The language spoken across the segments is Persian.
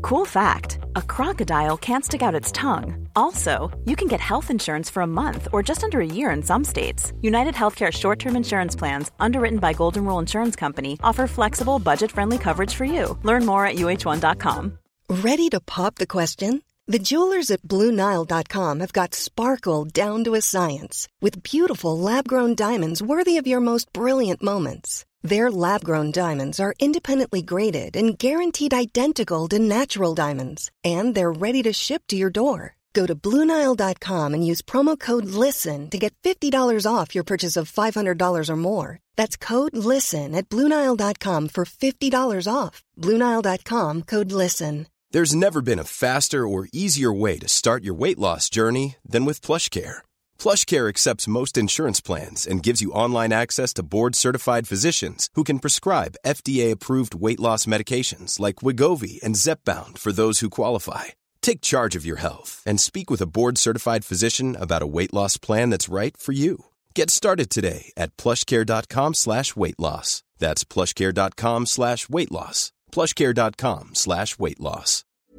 Cool fact, a crocodile can't stick out its tongue. Also, you can get health insurance for a month or just under a year in some states. United Healthcare short-term insurance plans, underwritten by Golden Rule Insurance Company, offer flexible, budget-friendly coverage for you. Learn more at uh1.com. Ready to pop the question? The jewelers at BlueNile.com have got sparkle down to a science with beautiful lab-grown diamonds worthy of your most brilliant moments. Their lab-grown diamonds are independently graded and guaranteed identical to natural diamonds, and they're ready to ship to your door. Go to BlueNile.com and use promo code LISTEN to get $50 off your purchase of $500 or more. That's code LISTEN at BlueNile.com for $50 off. BlueNile.com, code LISTEN. There's never been a faster or easier way to start your weight loss journey than with PlushCare. PlushCare accepts most insurance plans and gives you online access to board-certified physicians who can prescribe FDA-approved weight loss medications like Wegovy and Zepbound for those who qualify. Take charge of your health and speak with a board-certified physician about a weight loss plan that's right for you. Get started today at plushcare.com/weightloss. That's plushcare.com/weightloss. plushcare.com/weightloss.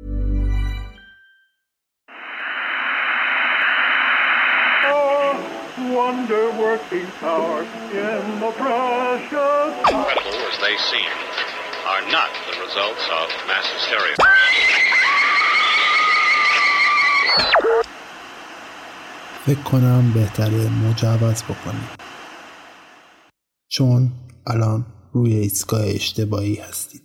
Wonder-working power in the precious. Incredible as they seem, are not the results of mass hysteria. فکر کنم بهتره مجوز بکنیم، چون الان روی ایستگاه اشتباهی هستید.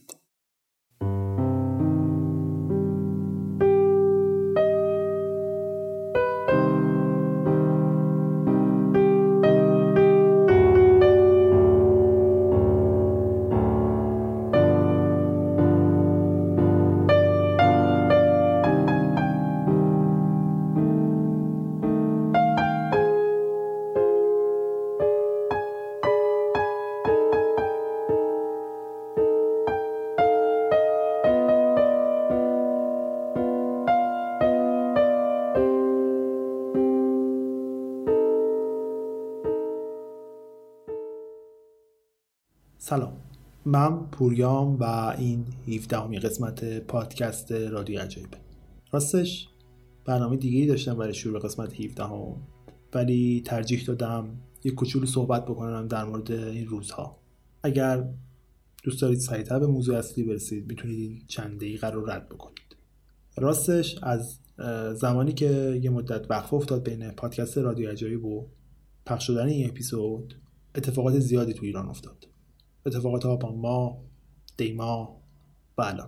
سلام، من پوریام و این 17مین قسمت پادکست رادیو عجایبه. راستش برنامه دیگه‌ای داشتم برای شروع قسمت 17، ولی ترجیح دادم یک کوچولو صحبت بکنم در مورد این روزها. اگر دوست دارید سریعتر به موضوع اصلی برسید، میتونید این چند دقیقه رو رد بکنید. راستش از زمانی که یه مدت وقفه افتاد بین پادکست رادیو عجایب و پخش شدن این اپیزود، اتفاقات زیادی تو ایران افتاد. اتفاقات آبان ماه، دیما و الان.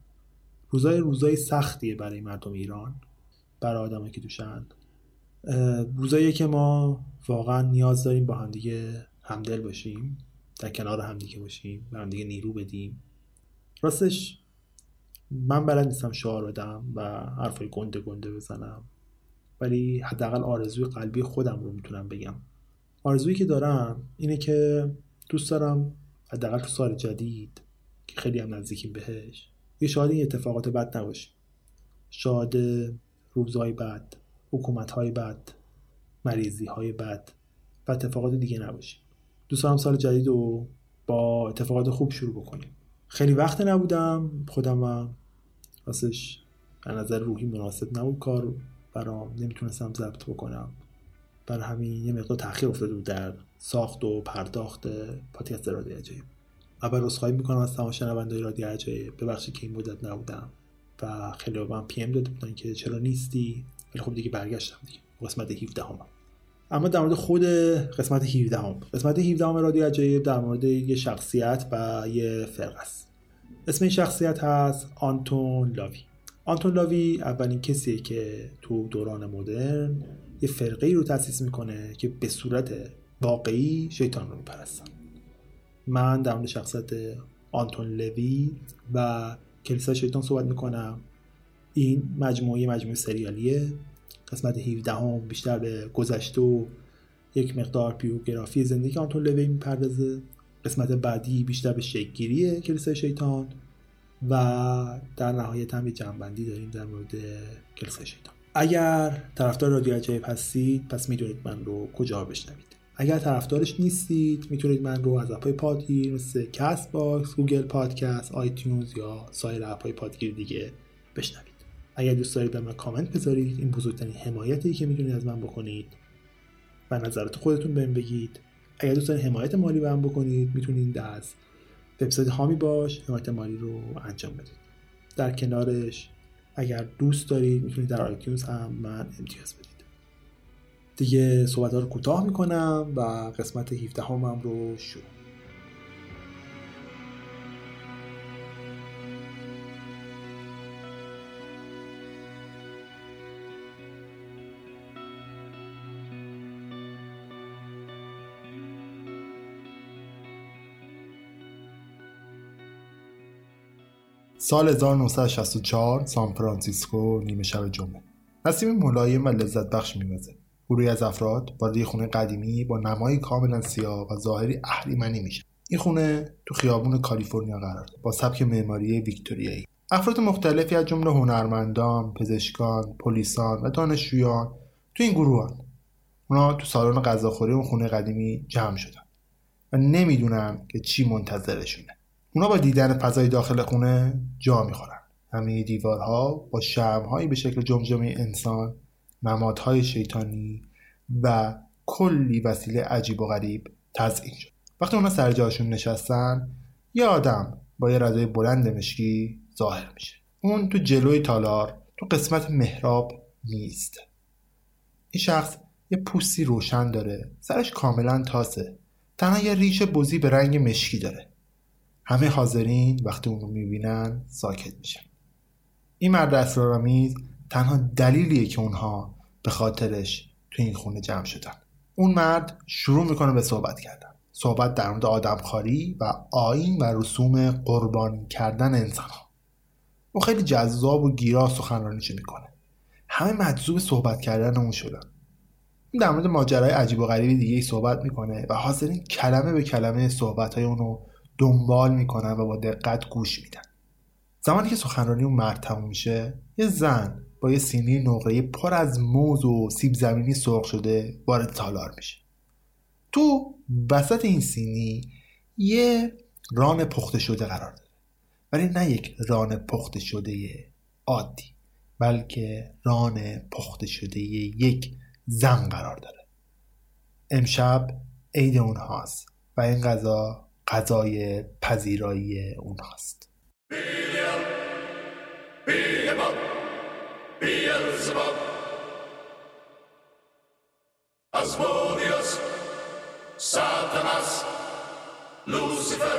روزای سختیه برای مردم ایران، برای آدمایی که توشند. روزایی که ما واقعا نیاز داریم با همدیگه همدل باشیم، در کنار همدیگه باشیم، به همدیگه نیرو بدیم. راستش من بلد نیستم شعار بدم و حرفای گنده بزنم، ولی حداقل آرزوی قلبی خودم رو میتونم بگم. آرزویی که دارم اینه که دوست دارم حداقل تو سال جدید که خیلی هم نزدیکیم بهش، یه شاهد این اتفاقات بد نباشیم. شاهد روزهای بد، حکومت‌های بد، مریضی‌های بد و اتفاقات دیگه نباشیم. دوست دارم سال جدید رو با اتفاقات خوب شروع بکنیم. خیلی وقت نبودم خودم، واسش از نظر روحی مناسب نبود کار برام، نمیتونستم ضبط بکنم. برای همین یه مقدار تأخیر افتاده بود در ساخت و پرداخت پادکست رادیو عجایب. اول عذرخواهی میکنم از تمام شنوندگان رادیو عجایب، ببخشید که این مدت نبودم و خیلی به من پی ام داده بودن که چرا نیستی، ولی خب دیگه برگشتم دیگه قسمت 17. اما در مورد خود قسمت 17 رادیو عجایب در مورد یه شخصیت و یه فرقه است. اسم این شخصیت هست آنتون لاوی. آنتون لاوی اولین کسیه که تو دوران مدرن یه فرقه‌ای رو تأسیس میکنه که به صورت واقعی شیطان رو میپرستن. من در مورد شخصیت آنتون لاوی و کلیسای شیطان صحبت میکنم. این مجموعه سریالیه. قسمت 17 بیشتر به گذشته و یک مقدار بیوگرافی زندگی آنتون لاوی میپردازه. قسمت بعدی بیشتر به شکل‌گیری کلیسای شیطان و در نهایت هم یه جنبندی داریم در مورد کلیسای شیطان. اگر طرفدار رادیو عجایب هستید پس میدونید من رو کجا بشنوید. اگر طرفدارش نیستید میتونید من رو از اپ‌های پادگیر مثل کست باکس، گوگل پادکست، آیتیونز یا سایر اپ‌های پادگیر دیگه بشنوید. اگر دوست دارید به من کامنت بذارید، این بزرگترین حمایتی که میتونید از من بکنید و نظرات خودتون بهم بگید. اگر دوست دارید حمایت مالی به من بکنید، میتونید از وبسایت هامی باش حمایت مالی رو انجام بدید. در کنارش اگر دوست دارید میتونید در آیتیونز هم من امتیاز بدید. دیگه صحبت‌ها رو کوتاه میکنم و قسمت 17 هم رو شروع. سال 1964 سان فرانسیسکو نیمه شب جمعه. نسیم ملایم و لذت بخش میوزه. گروهی از افراد وارد یک خونه قدیمی با نمای کاملا سیاه و ظاهری اهریمنی میشه. این خونه تو خیابون کالیفرنیا قرار داره با سبک معماری ویکتوریایی. افراد مختلفی از جمله هنرمندان، پزشکان، پلیسان و دانشجویان تو این گروهن. اونا تو سالن غذاخوری اون خونه قدیمی جمع شدن و نمیدونن که چی منتظرشونه. اونا با دیدن فضای داخل خونه جا میخورن. همه دیوارها با شمع‌هایی به شکل جمجمه انسان، نمادهای شیطانی و کلی وسیله عجیب و غریب تزیین شد. وقتی اونا سر جاشون نشستن، یه آدم با یه ردای بلند مشکی ظاهر میشه. اون تو جلوی تالار تو قسمت محراب میسته. این شخص یه پوستی روشن داره، سرش کاملا تاسه، تنها یه ریش بزی به رنگ مشکی داره. همه حاضرین وقتی اون رو میبینن ساکت میشن. این مرد اسرارآمیز تنها دلیلیه که اونها به خاطرش تو این خونه جمع شدن. اون مرد شروع میکنه به صحبت کردن. صحبت در مورد آدمخواری و آیین و رسوم قربانی کردن انسان‌ها. اون خیلی جذاب و گیرا سخنرانیش میکنه. همه مجذوب صحبت کردن اون شدن. اون در مورد ماجرای عجیب و غریب دیگه‌ای صحبت میکنه و حاضرین کلمه به کلمه صحبت‌های اونو دنبال میکنن و با دقت گوش میدن. زمانی که سخنرانی اون مرد تموم میشه، یه زن با یه سینی نقره‌ای پر از موز و سیب زمینی سرخ شده وارد تالار میشه. تو وسط این سینی یه ران پخته شده قرار داره، ولی نه یک ران پخته شده عادی، بلکه ران پخته شده یک زن قرار داره. امشب عید اونهاست و این غذا غذای پذیرایی اونهاست. Asmodeus, Satanas, Lucifer.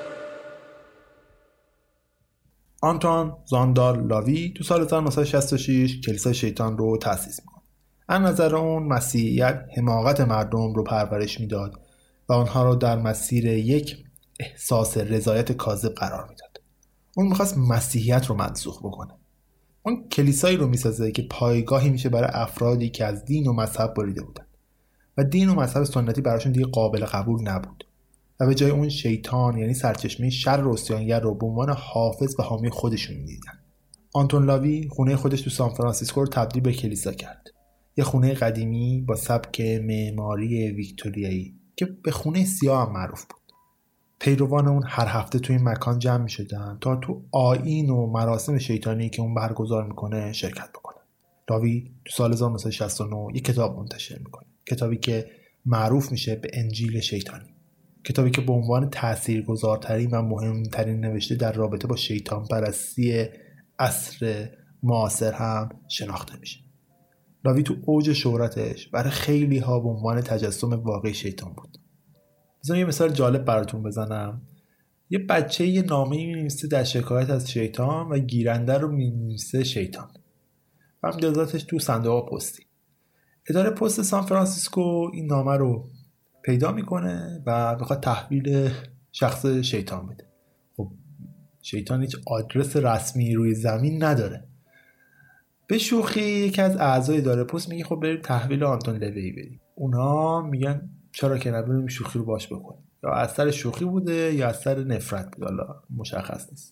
آنتوان زاندار لاوی تو سال 1966 کلیسای شیطان رو تأسیس میکنه. از نظر اون مسیحیت حماقت مردم رو پرورش میداد و آنها رو در مسیر یک احساس رضایت کاذب قرار میداد. اون میخواست مسیحیت رو منسوخ بکنه. اون کلیسایی رو میسازه که پایگاهی میشه برای افرادی که از دین و مذهب بریده بودن و دین و مذهب سنتی براشون دیگه قابل قبول نبود و به جای اون شیطان یعنی سرچشمه شر و عصیانگر رو به عنوان حافظ و حامی خودشون میدیدن. آنتون لاوی خونه خودش تو سان فرانسیسکو رو تبدیل به کلیسا کرد. یه خونه قدیمی با سبک معماری ویکتوریایی که به خونه سیاه هم معروف بود. پیروان اون هر هفته تو این مکان جمع می شدن تا تو آیین و مراسم شیطانی که اون برگزار میکنه شرکت بکنن. لاوی تو سال 1969 یک کتاب منتشر میکنه. کتابی که معروف میشه به انجیل شیطانی. کتابی که به عنوان تاثیرگذارترین و مهمترین نوشته در رابطه با شیطان پرستی عصر معاصر هم شناخته میشه. لاوی تو اوج شهرتش برای خیلی ها به عنوان تجسم واقعی شیطان بود. بذارم یه مثال جالب براتون بزنم. یه بچه یه نامه‌ای می‌نویسه در شکایت از شیطان و گیرنده رو می‌نویسه شیطان و امضاءاتش تو صندوق پستی. اداره پست سان فرانسیسکو این نامه رو پیدا میکنه و بخواد تحویل شخص شیطان بده. خب شیطان هیچ آدرس رسمی روی زمین نداره. به شوخی یکی از اعضای اداره پست میگه خب بریم تحویل آنتون لاوی بدیم. اونا میگن چرا که نبریم شوخی رو باش بکنیم. یا از سر شوخی بوده یا از سر نفرت بوده، حالا مشخص نیست.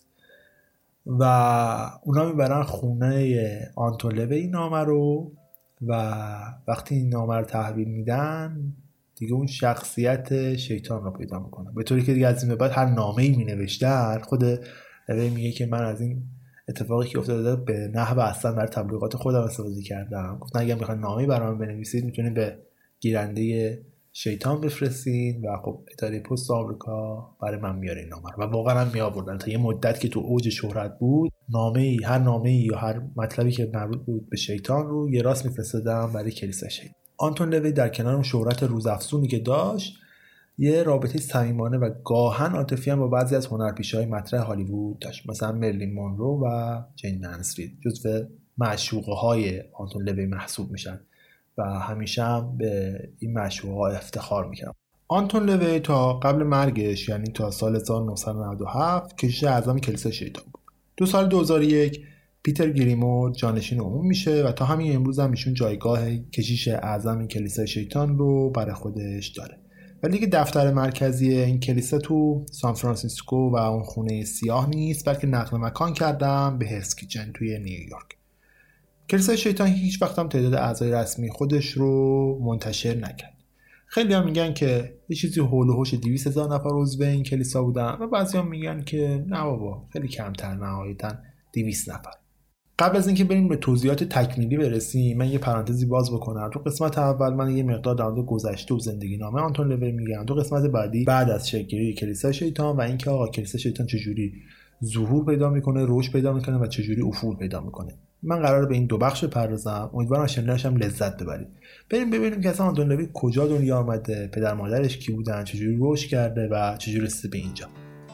و اونا میبرن خونه آنتون لاوی این نامه رو و وقتی این نامه رو تحویل میدن دیگه اون شخصیت شیطان رو پیدا میکنه، به طوری که دیگه از این به بعد هر نامه‌ای مینوشتن خود لاوی میگه که من از این اتفاقی که افتاده به نحو اصلا برای تبلیغات خودم استفاده کردم. گفتن اگه میخواین نامه‌ای برام بنویسید میتونید به گیرنده شیطان بفرستین و خب اداره پست آمریکا برای من میاره این نامه رو. و واقعا هم میآوردن. تا یه مدت که تو اوج شهرت بود، هر نامه‌ای یا هر مطلبی که مربوط بود به شیطان رو یه راست میفرستادم برای کلیسای شیطان. آنتون لوی در کنار اون شهرت روزافزونی که داشت، یه رابطه صمیمانه و گاهن عاطفی هم با بعضی از هنرپیشه‌های مطرح هالیوود داشت، مثلا مرلین مونرو و جین نانسفیلد جزو معشوقه‌های آنتون لوی محسوب میشن و همیشه هم به این معشوقه‌ها افتخار میکنن. آنتون لوی تا قبل مرگش، یعنی تا سال 1997، کشیش اعظم کلیسای شیطان بود. تو سال 2001 پیتر گریمور جانشین اون میشه و تا همین امروز هم ایشون جایگاه کشیش اعظم کلیسای شیطان رو برای خودش داره. ولی دیگه دفتر مرکزی این کلیسا تو سان فرانسیسکو و اون خونه سیاه نیست، بلکه نقل مکان کردم به هلز کیچن توی نیویورک. کلیسای شیطان هیچ وقت هم تعداد اعضای رسمی خودش رو منتشر نکرد. خیلی هم میگن که یه چیزی حول و حوش 200,000 نفر عضو این کلیسا بودن و بعضی هم میگن که نه بابا خیلی کمتر، نهایتاً 200 نفر. قبل از اینکه بریم به توضیحات تکمیلی برسیم، من یه پرانتزی باز بکنم. تو قسمت اول من یه مقدار در مورد گذشته و زندگی نامه آنتون لوی میگم. تو قسمت بعدی بعد از شکل‌گیری کلیسای شیطان و اینکه آقا کلیسای شیطان چجوری ظهور پیدا میکنه، رشد پیدا میکنه و چجوری افول پیدا میکنه. من قراره به این دو بخش بپردازم. امیدوارم شنیدنش هم لذت ببرید. بریم ببینیم که اصلا آنتون لوی کجا دنیا آمده، پدر مادرش کی بودن، چجوری رشد کرده و چجوری رسیده به اینجا.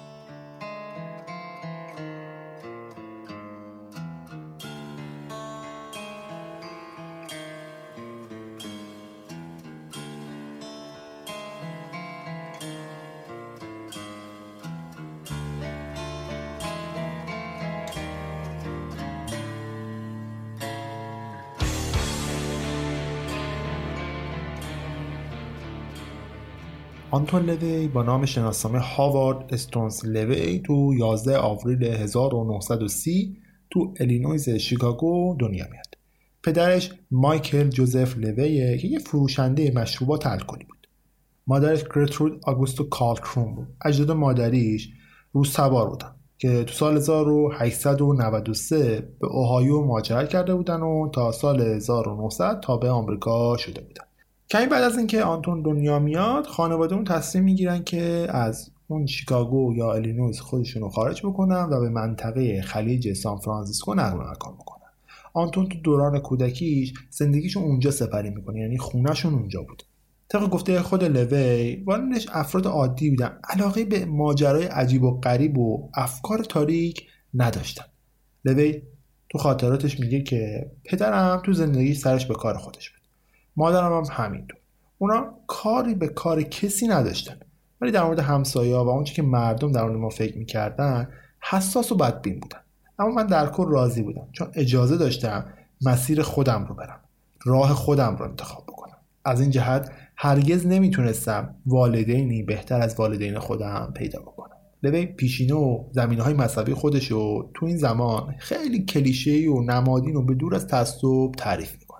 آنتون لوی با نام شناسنامه هاوارد استونز لوی تو 11 آوریل 1930 تو الینویز شیکاگو دنیا میاد. پدرش مایکل جوزف لویه که یه فروشنده مشروبات الکلی بود. مادرش گرترود آگوستو کالتروم بود. اجداد مادریش روس‌سوار بودن که تو سال 1893 به اوهایو مهاجرت کرده بودن و تا سال 1900 تابع آمریکا شده بودن. کمی بعد از اینکه آنتون دنیا میاد، خانواده اون تصمیم میگیرن که از اون شیکاگو یا الینویز خودشون رو خارج بکنن و به منطقه خلیج سان فرانسیسکو نقل مکان بکنن. آنتون تو دوران کودکیش زندگیشون اونجا سپری میکنه، یعنی خونهشون اونجا بود. طبق گفته خود لوی، والدش افراد عادی بودن، علاقه به ماجرای عجیب و غریب و افکار تاریک نداشتن. لوی تو خاطراتش میگه که پدرم تو زندگی سرش به کار خودش بود. مادرم هم همینطور. اونا کاری به کار کسی نداشتن، ولی در مورد همسایه‌ها و اونچه که مردم در مورد ما فکر می‌کردن حساس و بدبین بودن. اما من در کل راضی بودم، چون اجازه داشتم مسیر خودم رو برم، راه خودم رو انتخاب بکنم. از این جهت هرگز نمیتونستم والدینی بهتر از والدین خودم پیدا بکنم. لوی پیشینه و زمینه‌های مذهبی خودش رو تو این زمان خیلی کلیشه‌ای و نمادین و به دور از تعصب تعریف می‌کنه.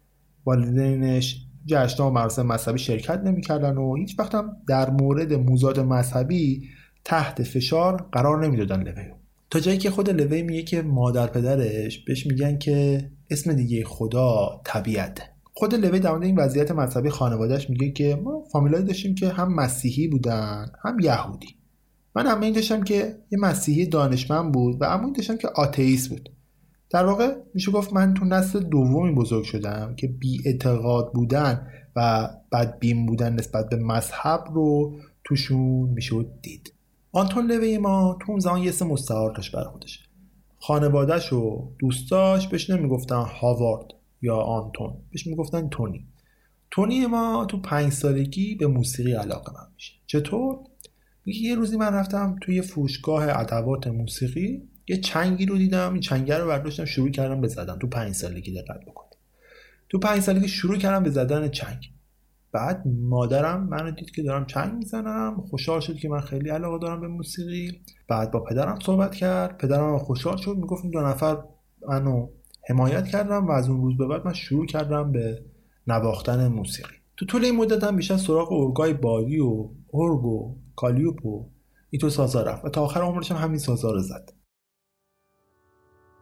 والدینش جشن‌ها و مراسم مذهبی شرکت نمی‌کردن و هیچ وقت هم در مورد موضوعات مذهبی تحت فشار قرار نمیدادن لوی. تا جایی که خود لوی میگه که مادر پدرش بهش میگن که اسم دیگه خدا طبیعته. خود لوی در مورد این وضعیت مذهبی خانواده‌اش میگه که ما فامیلایی داشتیم که هم مسیحی بودن هم یهودی. من عمویی داشتم که یه مسیحی دانشمند بود و عمویی داشتم که آتئیست بود. در واقع میشه گفت من تو نسل دومی بزرگ شدم که بی اعتقاد بودن و بدبین بودن نسبت به مذهب رو توشون میشه دید. آنتون لوی ما تو اون زمان یه اسم مستعار داشت برای خودش. خانواده‌اش و دوستاش بهش نمیگفتن هاوارد یا آنتون، بهش میگفتن تونی. تونی ما تو 5 سالگی به موسیقی علاقه‌مند میشه. چطور؟ یه روزی من رفتم توی فروشگاه ادوات موسیقی، یه چنگی رو دیدم، این چنگه رو برداشتم شروع کردم به زدن. تو 5 سالگی دقت بکنید. تو 5 سالگی شروع کردم به زدن چنگ. بعد مادرم منو دید که دارم چنگ میزنم، خوشحال شد که من خیلی علاقه دارم به موسیقی. بعد با پدرم صحبت کرد، پدرم خوشحال شد، میگفت این 2 نفر منو حمایت کردم و از اون روز به بعد من شروع کردم به نواختن موسیقی. تو طول این مدت هم بیشتر سراغ ارگای بادی و ارگ و کالیوپ و این تو سازا رفت و تا آخر عمرش هم همین سازا رو زد.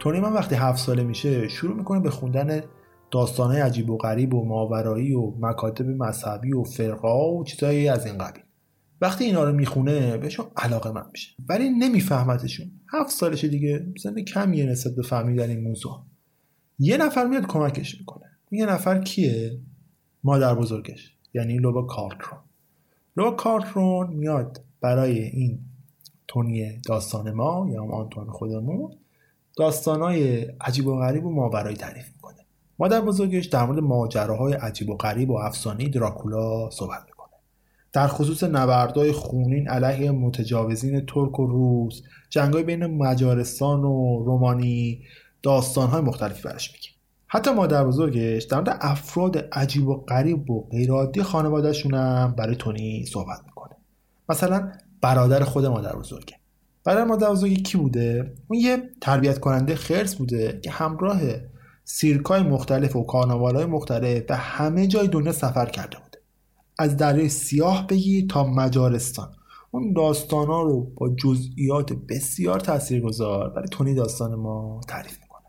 تونی من وقتی 7 ساله میشه شروع میکنه به خوندن داستانهای عجیب و غریب و ماورایی و مکاتب مذهبی و فرقا و چیزایی از این قبیل. وقتی اینا رو میخونه بهشون علاقه‌مند میشه، ولی نمیفهمتشون. 7 سالشه دیگه، سن کمیه نسبت به فهمیدن این موضوع. یه نفر میاد کمکش میکنه. یه نفر کیه؟ مادر بزرگش، یعنی لوبا کارلترون. لوبا کارلترون میاد برای این تونی داستان ما یا آنتوان خودمون داستانای عجیب و غریب و ماورایی تعریف میکنه. مادر بزرگش در مورد ماجراهای عجیب و غریب و افسانه‌ای دراکولا صحبت میکنه. در خصوص نبردهای خونین علیه متجاوزین ترک و روس، جنگ‌های بین مجارستان و رومانی، داستان‌های مختلفی برش میگه. حتی مادر بزرگش در مورد افراد عجیب و غریب و غیرعادی خانواده‌شون هم برای تونی صحبت میکنه. مثلا برادر خود مادر بزرگه. برادر مادر بزرگ کی بوده؟ اون یه تربیت کننده خرس بوده که همراه سیرکای مختلف و کارناوال‌های مختلف به همه جای دنیا سفر کرده بوده. از دریای سیاه بگی تا مجارستان. اون داستانا رو با جزئیات بسیار تاثیرگذار برای تونی داستان ما تعریف میکنه.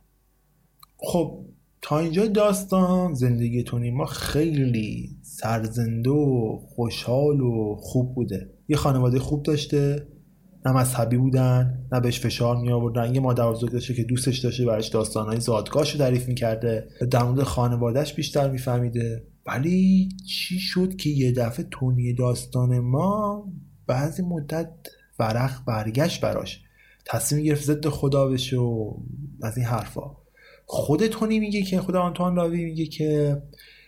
خب تا اینجای داستان زندگی تونی ما خیلی سرزنده و خوشحال و خوب بوده. یه خانواده خوب داشته، نه مذهبی بودن، نه بهش فشار می آوردن. یه مادر بزرگ داشته که دوستش داشته، براش داستانهای زادگاهشو تعریف میکرده، در مورد خانوادهش بیشتر میفهمیده. ولی چی شد که یه دفعه تونی داستان ما بعضی مدت ورق برگشت براش، تصمیم گرفت ضد خدا بشه و از این حرفا. خود تونی میگه که خود آنتوان لاوی میگه که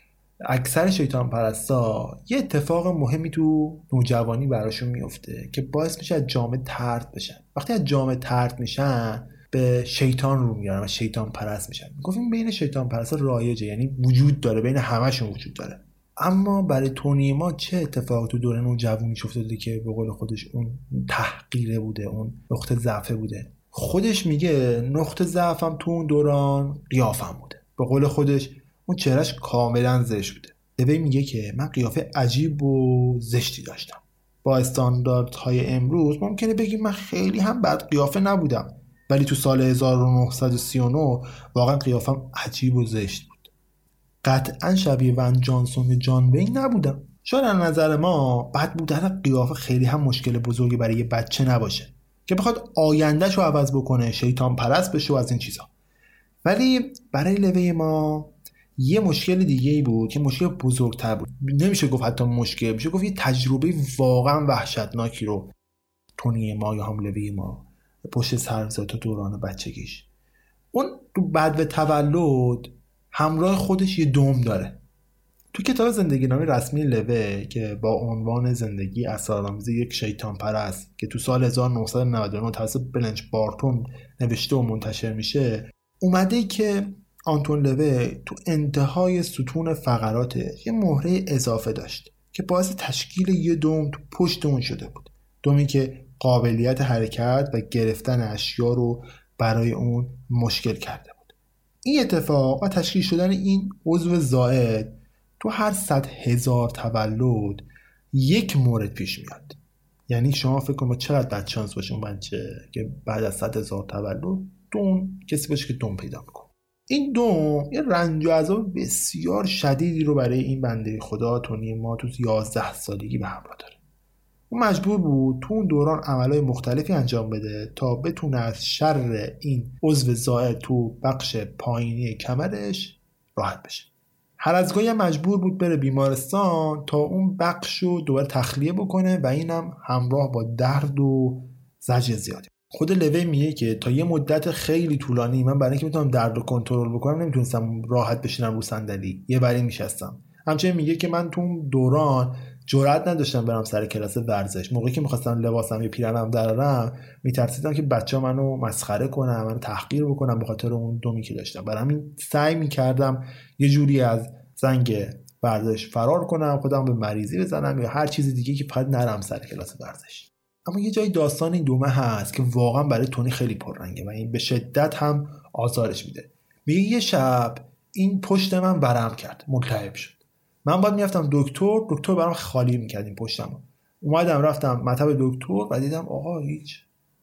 اکثر شیطان پرستا یه اتفاق مهمی تو نوجوانی براشون میفته که باعث میشه از جامعه طرد بشن. وقتی از جامعه طرد میشن به شیطان رو میارن و شیطان پرست میشن. گفتیم بین شیطان پرستا رایجه، یعنی وجود داره، بین همشون وجود داره. اما برای تونی ما چه اتفاقی تو دوره نوجوانیش افتاده که به قول خودش اون تحقیره بوده، اون نقطه ضعف بوده؟ خودش میگه نقطه ضعفم تو اون دوران قیافم بوده. به قول خودش اون چهرهش کاملا زشت بوده. لوی میگه که من قیافه عجیب و زشتی داشتم. با استانداردهای امروز ممکنه بگیم من خیلی هم بد قیافه نبودم، ولی تو سال 1939 واقعا قیافم عجیب و زشت بود. قطعا شبیه ون جانسون جان وین نبودم. شاید از نظر ما بد بودن قیافه خیلی هم مشکل بزرگی برای یه بچه نباشه که بخواد آیندهش رو عوض بکنه، شیطان پرست بشه و از این چیزا. ولی برای لوی ما یه مشکل دیگه ای بود که مشکل بزرگتر بود. نمیشه گفت حتی مشکل، میشه گفت یه تجربه واقعا وحشتناکی رو تونی ما یا هم لوی ما پشت سر میذاره تو دوران بچگیش. اون بعد تولد همراه خودش یه دوم داره. تو کتاب زندگی نامه رسمی لوی که با عنوان زندگی اسرارآمیز یک شیطان پرست که تو سال 1999 توسط بلنچ بارتون نوشته و منتشر میشه، اومده که آنتون لوی تو انتهای ستون فقراتش یه مهره اضافه داشت که باعث تشکیل یه دوم تو پشت اون شده بود. دومی که قابلیت حرکت و گرفتن اشیا رو برای اون مشکل کرده بود. این اتفاق و تشکیل شدن این عضو زائد تو هر 100,000 تولد یک مورد پیش میاد. یعنی شما فکر کنید چقدر بدشانس باشه اون بچه که بعد از 100,000 تولد دوم کسی باشه که دوم پیدا میکنه. این دوم یه رنج و عذاب بسیار شدیدی رو برای این بنده خدا تونی ما تو 11 سالگی به همراه داره. اون مجبور بود تو اون دوران عملهای مختلفی انجام بده تا بتونه از شر این عضو زائد تو بخش پایینی کمرش راحت بشه. هر از گاهی مجبور بود بره بیمارستان تا اون بخش رو دوباره تخلیه بکنه و اینم همراه با درد و زجر زیادی. خود لوی میگه که تا یه مدت خیلی طولانی من برای اینکه بتونم درد رو کنترل بکنم نمیتونستم راحت بشینم رو صندلی، یه بری میشستم. همچنین میگه که من تو اون دوران جرئت نداشتم برم سر کلاس ورزش. موقعی که می‌خواستم لباسم یا پیرنم درارم میترسیدم که بچه‌ها منو مسخره کنن، منو تحقیر بکنن به خاطر اون دومی که داشتم. برای همین سعی می‌کردم یه جوری از زنگ ورزش فرار کنم، خودم به مریضی بزنم یا هر چیز دیگه که فقط نرم سر کلاس ورزش. اما یه جای داستان این دومه هست که واقعا برای تونی خیلی پررنگه و این به شدت هم آزارش میده. میگه یه شب این پشت من ورم کرد، ملتهب شد. من باید میرفتم دکتر برام خالی میکرد این پشتم. اومدم رفتم مطب دکتر و دیدم آقا هیچ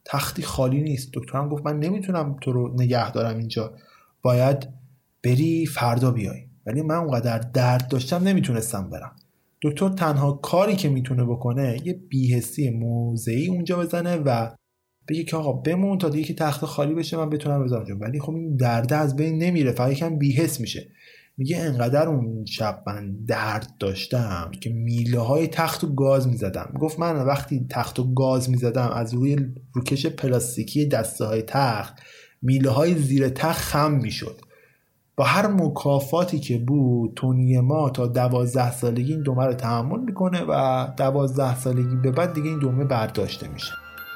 تختی خالی نیست. دکترم گفت من نمیتونم تو رو نگه دارم اینجا، باید بری فردا بیای. ولی من اونقدر درد داشتم نمیتونستم برم. دکتر تنها کاری که میتونه بکنه یه بی‌حسی موضعی اونجا بزنه و بگه که آقا بمون تا دیگه که تخت خالی بشه من بتونم بذارم اونجا. ولی خب این درد از بین نمیره، فقط یکم بی‌حس میشه. میگه انقدر اون شب من درد داشتم که میله های تختو گاز میزدم. گفت من وقتی تختو گاز میزدم از روی روکش پلاستیکی دسته های تخت میله های زیر تخت خم میشد. با هر مکافاتی که بود تونی ما تا 12 سالگی این دومه رو تحمل میکنه و 12 سالگی به بعد دیگه این دومه برداشته میشه.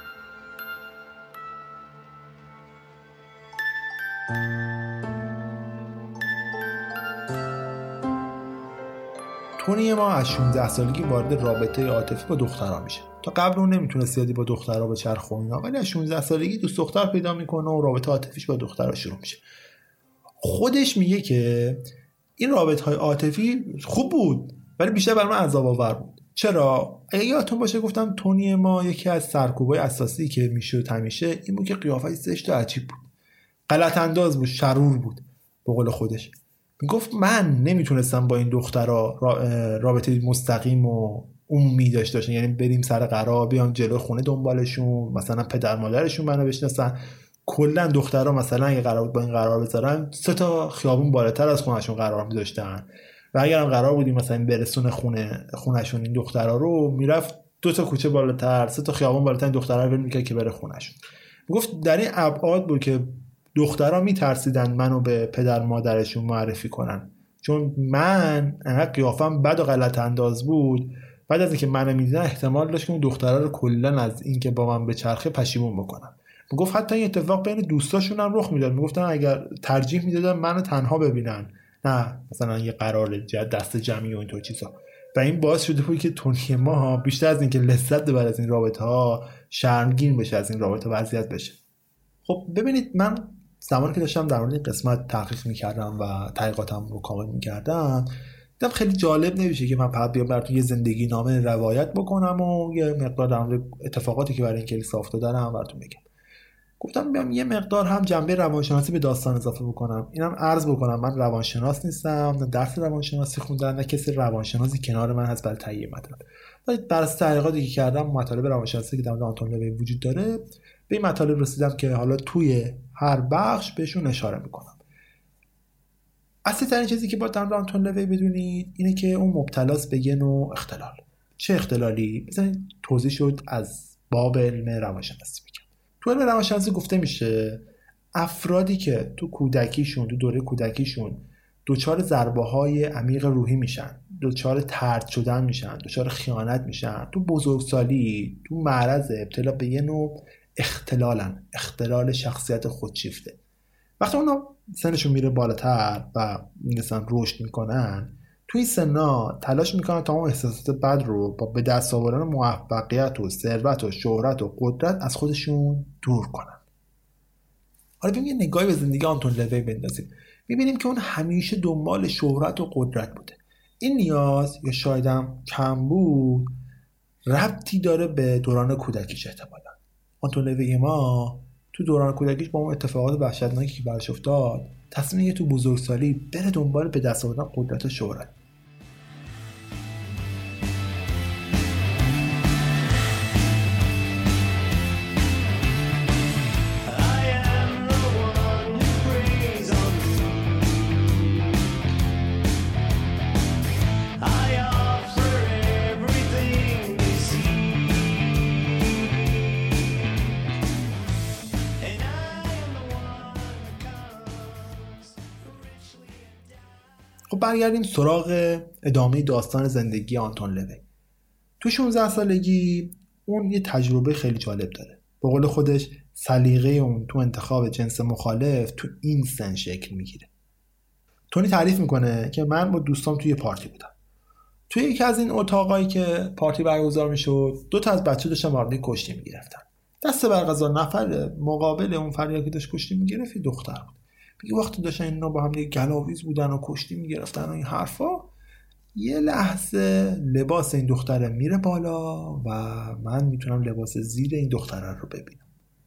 تونی ما از 16 سالگی وارد رابطه عاطفی با دخترها میشه. تا قبل اون نمیتونه زیادی با دخترها بچرخه اینا، ولی از 16 سالگی دوست دختر پیدا میکنه و رابطه عاطفیش با دخترها شروع میشه. خودش میگه که این رابطه‌های عاطفی خوب بود ولی بیشتر برای من عذاب آور بود. چرا؟ اگه یادتون باشه گفتم تونی ما یکی از سرکوبای اساسی که میشد همیشه این بود که قیافه‌اش زشت و عجیب بود، غلط انداز بود، شرور بود. به قول خودش میگفت من نمیتونستم با این دخترها رابطه مستقیم و عمومی داشته باشم، یعنی بریم سر قرار، بیام جلو خونه دنبالشون، مثلا پدر مادرشون منو بشناسن. کلا دخترها مثلا اگه قرار بود با این قرار بذارن 3 تا خیابون بالاتر از خونهشون قرار می‌ذاشتن و اگرم قرار بودیم مثلا برسونه خونهشون این دخترها رو، میرفت 2 تا کوچه بالاتر 3 تا خیابون بالاتر این دخترها رو ول می‌کرد که بره خونهشون. میگفت در این ابعاد بود که دخترها میترسیدن منو به پدر مادرشون معرفی کنن، چون من انقدر قیافم بد و غلط انداز بود. بعد از اینکه منو میدیدن احتمال داشت که اون دخترها رو کلا از اینکه با من به چرخه پشیمون بکنن. میگفت حتی این اتفاق بین دوستاشون هم رخ میداد. میگفتن اگر ترجیح میدادن منو تنها ببینن، نه مثلا یه قرار دست جمعی و اینطور چیزا. و این باعث شده بود که تونی ما بیشتر از اینکه لذت ببره از این رابطه ها شرمگین بشه از این رابطه و اذیت بشه. خب ببینید، من زمانی که داشتم در مورد این قسمت تحقیق میکردم و تحقیقاتم رو کامل میکردم دیدم خیلی جالب نمیشه که من فقط بیام براتون یه زندگی نامه روایت بکنم و یه مقدار در مورد اتفاقاتی که برای این کلیسا افتاده هم براتون بگم. گفتم بیام یه مقدار هم جنبه روانشناسی به داستان اضافه بکنم. اینم عرض بکنم من روانشناس نیستم، نه درس روانشناسی خوندم، نه کسی روانشناسی کنار من هست برای تهیه مطلب. ولی بر اساس تحقیقاتی که کردم، مطالب روانشناسی که در مورد آنتون لوی وجود داره، به این مطالب رسیدم که حالا توی هر بخش بهشون اشاره میکنم. اصلی ترین چیزی که باید در مورد آنتون لوی بدونید اینه که اون مبتلاست به یه نوع اختلال. چه اختلالی؟ مثلا توضیح شد از باب علم روانشناسی. تو علم روانشناسی گفته میشه افرادی که تو کودکیشون، تو دوره کودکیشون دچار ضربه‌های عمیق روحی میشن، دچار طرد شدن میشن، دچار خیانت میشن، تو بزرگسالی تو معرض ابتلا به یه نوع اختلالن، اختلال شخصیت خودشیفته. وقتی اونا سنشون میره بالاتر و مثلا رشد میکنن، تو این سنا تلاش میکنن تا اون احساسات بد رو با به دست آوردن موفقیت و ثروت و شهرت و قدرت از خودشون دور کنن. حالا ببینیم یه نگاهی به زندگی آنتون لوی بندازیم. میبینیم که اون همیشه دنبال شهرت و قدرت بوده. این نیاز یا شایدم کمبود ربطی داره به دوران کودکیش احتمالاً. آنتون لوی ما تو دوران کودکیش با اون اتفاقات وحشتناکی که براش افتاد تصمیم گرفت تو بزرگسالی بره دنبال به دست آوردن قدرت و شهرت. خب برگردیم سراغ ادامه داستان زندگی آنتون لوی. تو 16 سالگی اون یه تجربه خیلی جالب داره. به قول خودش سلیقه اون تو انتخاب جنس مخالف تو این سن شکل میگیره. تونی تعریف میکنه که من با دوستام توی پارتی بودم. توی یکی از این اتاقایی که پارتی برگزار میشد 2 تا از بچه‌ها داشتن با هم کشتی میگرفتن. دست برقضا نفر مقابل اون فریاد که داشت کشتی میگرفت یه دختر بود. میگه وقتی داشتن اینا با هم دیگه گلاویز بودن و کشتی میگرفتن و این حرفا، یه لحظه لباس این دختره میره بالا و من میتونم لباس زیر این دختره رو ببینم.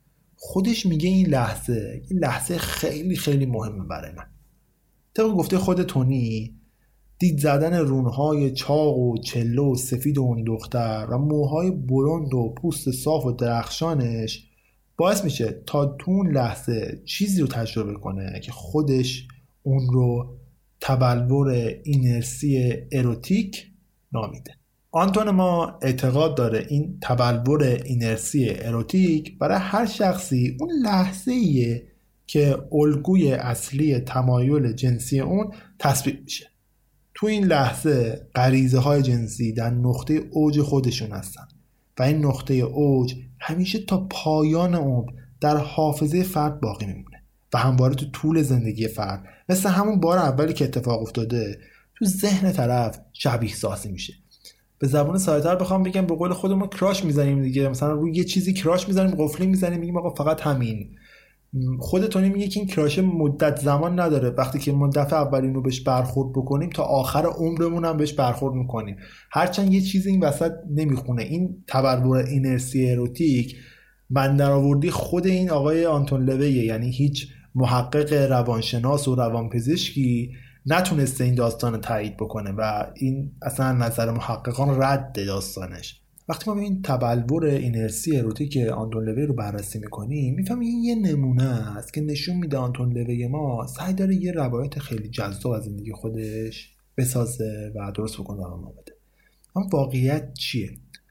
خودش میگه این لحظه خیلی خیلی مهمه برای من. طبق گفته خود تونی، دید زدن رونهای چاق و چله و سفید اون دختر و موهای بلند و پوست صاف و درخشانش باعث میشه تا تو اون لحظه چیزی رو تجربه کنه که خودش اون رو تبلور اینرسی اروتیک نامیده. آنتون ما اعتقاد داره این تبلور اینرسی اروتیک برای هر شخصی اون لحظه‌ایه که الگوی اصلی تمایل جنسی اون تثبیت میشه. تو این لحظه غریزه های جنسی در نقطه اوج خودشون هستن و این نقطه اوج همیشه تا پایان عمر در حافظه فرد باقی میمونه و همواره تو طول زندگی فرد مثل همون بار اولی که اتفاق افتاده تو ذهن طرف شبیه سازی میشه. به زبان ساده‌تر بخوام بگم، به قول خودمون کراش میزنیم دیگه. مثلا روی یه چیزی کراش میزنیم، قفلی میزنیم، میگیم آقا فقط همین. خودتون میگه که این کراش مدت زمان نداره. وقتی که ما دفعه اولین رو بهش برخورد بکنیم تا آخر عمرمون هم بهش برخورد میکنیم، هرچند یه چیزی این وسط نمیخونه. این تبلور اینرسی اروتیک من درآوردی خود این آقای آنتون لویه، یعنی هیچ محقق روانشناس و روانپزشکی نتونسته این داستان رو تایید بکنه و این اصلا نظر محققان رد داستانش. وقتی ما این تبلور اینرسی اروتیک آنتون لوی رو بررسی میکنیم میفهمیم این یه نمونه است که نشون میده آنتون لوی ما سعی داره یه روایت خیلی جذاب از زندگی خودش بسازه و درست بکنه و ما بده. اما واقعیت چیه؟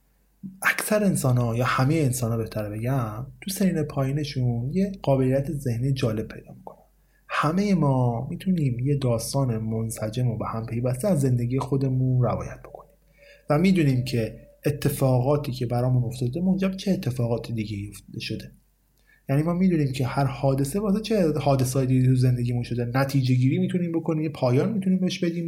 اکثر انسان‌ها یا همه انسان‌ها بهتره بگم تو سنین پایینشون یه قابلیت ذهنی جالب پیدا میکنن. همه ما میتونیم یه داستان منسجم و به هم پیوسته از زندگی خودمون روایت بکنیم و میدونیم که اتفاقاتی که برامون افتاده منجر چه اتفاقات دیگه شده. یعنی ما میدونیم که هر حادثه واسه چه حادثه‌ای دیگه تو زندگیمون شده، نتیجه گیری میتونیم بکنیم، یه پایان میتونیم بهش بدیم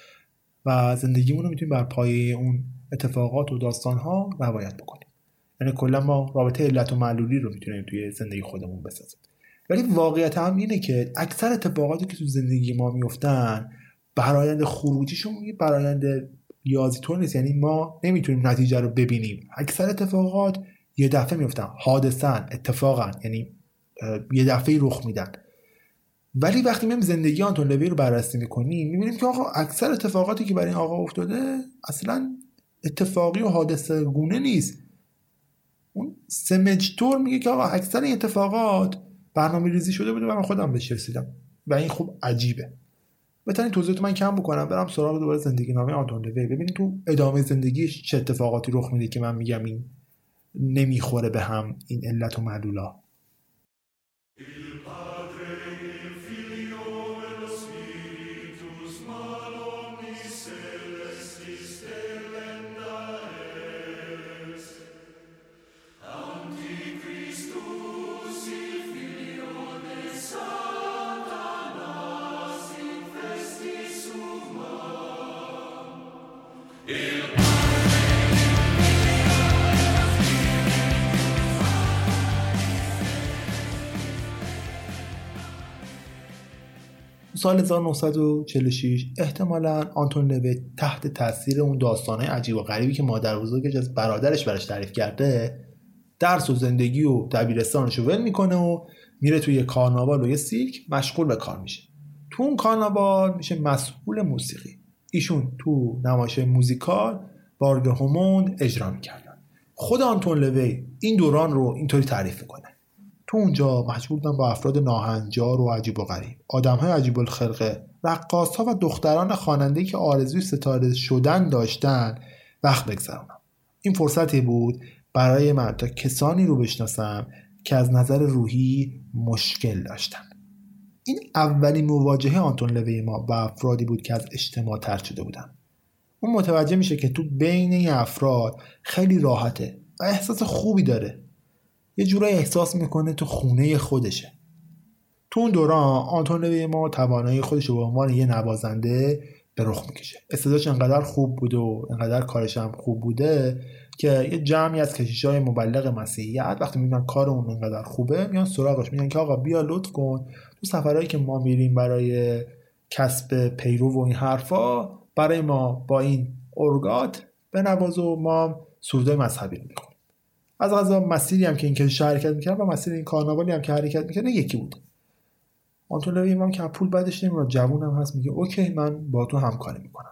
و زندگیمون رو میتونیم بر پایه اون اتفاقات و داستان‌ها روایت بکنیم. یعنی کلا ما رابطه علت و معلولی رو میتونیم توی زندگی خودمون بسازیم. ولی واقعیت هم اینه که اکثر اتفاقاتی که تو زندگی ما میفتن برآیند خروجیشون یه برآیند ریاضی طور نیست. یعنی ما نمیتونیم نتیجه رو ببینیم. اکثر اتفاقات یه دفعه میفتن، حادثن، اتفاقن، یعنی یه دفعه رخ میدن. ولی وقتی میایم زندگی آنتون لوی رو بررسی میکنیم میبینیم که آقا اکثر اتفاقاتی که برای این آقا افتاده اصلا اتفاقی و حادثه گونه نیست. اون سمجتور میگه که آقا اکثر این اتفاقات برنامه ریزی شده بوده و من خودم بهش رسیدم و این خوب عجیبه. بهترین توضیحات من کم بکنم، برم سراغ دوباره زندگی نامه آنتون لوی، ببینید تو ادامه زندگیش چه اتفاقاتی رخ میده که من میگم این نمیخوره به هم، این علت و معلولا. سال 1946 احتمالاً آنتون لوی تحت تاثیر اون داستانه عجیب و غریبی که مادر بزرگش از برادرش براش تعریف کرده درس و زندگی و دبیرستانش رو ول میکنه و میره توی کارناوال و یه سیرک مشغول به کار میشه. تو اون کارناوال میشه مسئول موسیقی. ایشون تو نمایش موزیکال بارگ هوموند اجرا میکردن. خود آنتون لوی این دوران رو اینطوری تعریف میکنه: تو اونجا مجبور بودن با افراد ناهنجار و عجیب و غریب، آدم‌های عجیب الخلقه، رقاص‌ها و دختران خواننده‌ای که آرزوی ستاره شدن داشتن وقت بگذرونم. این فرصتی بود برای من تا کسانی رو بشناسم که از نظر روحی مشکل داشتن. این اولین مواجهه آنتون لوی ما با افرادی بود که از اجتماع طرد شده بودن. اون متوجه میشه که تو بین این افراد خیلی راحته و احساس خوبی داره. یه جورایی احساس میکنه تو خونه خودشه. تو اون دوران آنتون لوی ما توانایی خودش رو به عنوان یه نوازنده به رخ میکشه. استعدادش انقدر خوب بوده و انقدر کارش هم خوب بوده که یه جمعی از کشیشای مبلغ مسیحیت وقتی میبینن کار اون انقدر خوبه میان سراغش، میگن که آقا بیا لطف کن تو سفرهایی که ما میریم برای کسب پیرو و این حرفا برای ما با این ارگات بنواز و ما سرودای مذهبی رو میخونیم. از قضا مسیری هم که این کشیش حرکت میکرد و مسیر این کارناوالی هم که حرکت میکرد یکی بود. آنتون لوی هم که پول بعدش نمیاد، جوون هم هست، میگه اوکی من با تو همکاری میکنم.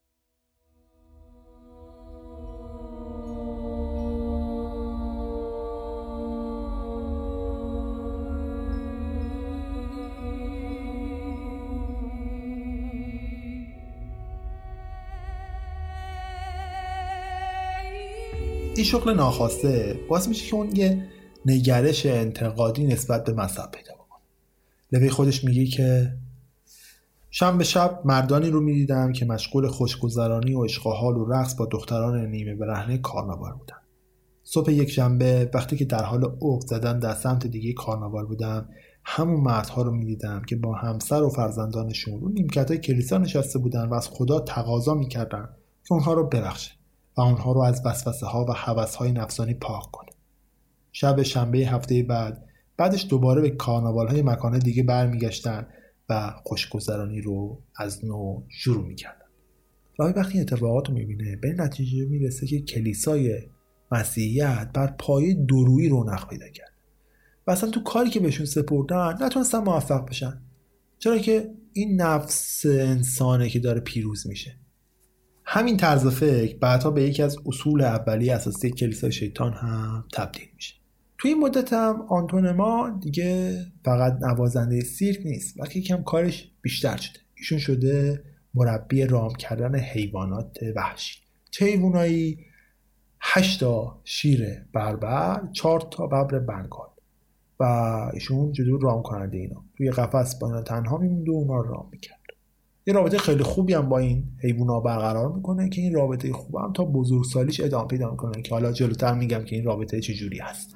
این شغل ناخواسته باعث میشه که اون یه نگرش انتقادی نسبت به مذهب پیدا بکنه. لوی خودش میگه که شب به شب مردانی رو میدیدم که مشغول خوشگذرانی و عشق و حال و رقص با دختران نیمه برهنه کارناوال بودن. صبح یک شنبه وقتی که در حال عقد زدن در سمت دیگه کارناوال بودم، همون مردها رو میدیدم که با همسر و فرزندانشون رو نیمکتای کلیسا نشسته بودن و از خدا تقاضا میکردن که اونها رو ببخشه و اونها رو از وسوسه ها و هوس های نفسانی پاک کنه. شب شنبه هفته بعدش دوباره به کارناوال های مکان دیگه برمیگشتن و خوشگذرانی رو از نو شروع میکردن. راهی وقتی اتفاقات رو میبینه به نتیجه میرسه که کلیسای مسیحیت بر پایه دورویی رونق پیدا کرد و اصلا تو کاری که بهشون سپردن نتونستن موفق بشن، چرا که این نفس انسانه که داره پیروز میشه. همین طرز فکر بعدها به یکی از اصول اولیه اساسی کلیسای شیطان هم تبدیل میشه. توی این مدت هم آنتونما دیگه فقط نوازنده سیرک نیست، بلکه یکم کارش بیشتر شده. ایشون شده مربی رام کردن حیوانات وحشی. چه حیوانایی؟ 8 تا شیر بربر، 4 تا ببر بنگال و ایشون جدور رام کننده اینا. توی قفس با اینا تنها میموند و اونا رو رام میکرد. یه رابطه خیلی خوبی هم با این حیونا برقرار میکنه که این رابطه خوب هم تا بزرگسالیش ادامه پیدا میکنه که حالا جلوتر میگم که این رابطه چجوری هست.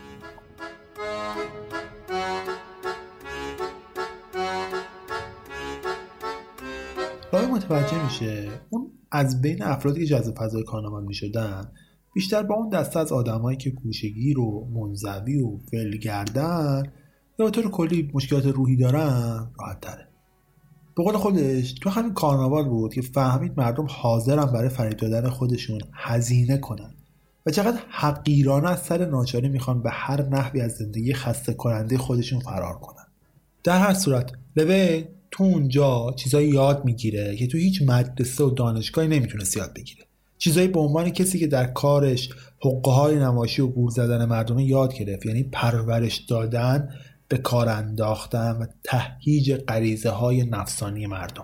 راهی متوجه میشه اون از بین افرادی که جذب فضای کارناوال میشدن بیشتر با اون دسته از آدمایی که گوشه‌گیر و منزوی و ولگردن یا به طور کلی مشکلات روحی دارن راحت تره. به قول خودش تو همین کارناوال بود که فهمید مردم حاضرن برای فریب دادن خودشون هزینه کنن و چقدر حقیرانه از سر ناچاری میخوان به هر نحوی از زندگی خسته کننده خودشون فرار کنن. در هر صورت لوی تو اونجا چیزایی یاد میگیره که تو هیچ مدرسه و دانشگاهی نمیتونست یاد بگیره. چیزایی به عنوان کسی که در کارش حقه‌های نمایشی و گول زدن مردم یاد گرفت، یعنی پرورش دادن، به کار انداختن و تهییج غریزه های نفسانی مردم.